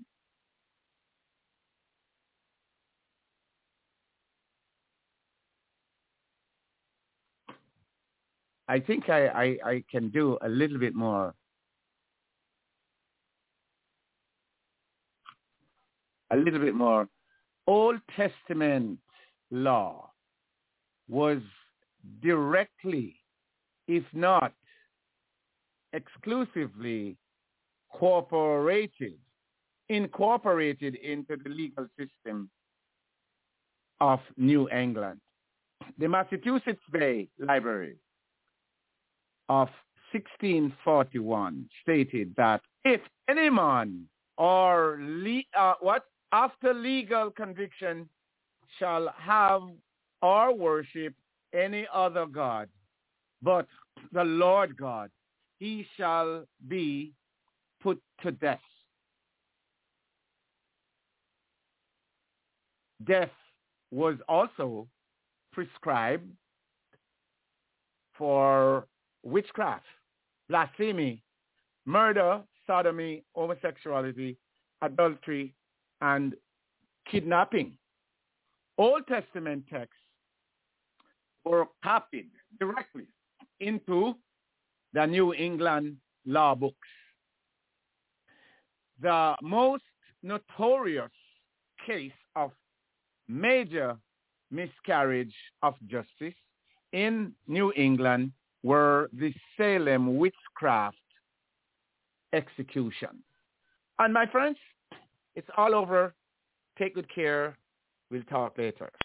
I think I can do a little bit more. A little bit more. Old Testament law was directly, if not exclusively, incorporated into the legal system of New England. The Massachusetts Bay Library of 1641 stated that if any man or after legal conviction shall have or worship any other god but the Lord God, he shall be put to death. Death was also prescribed for witchcraft, blasphemy, murder, sodomy, homosexuality, adultery, and kidnapping. Old Testament texts were copied directly into the New England law books. The most notorious case of major miscarriage of justice in New England were the Salem witchcraft execution. And my friends, it's all over. Take good care. We'll talk later.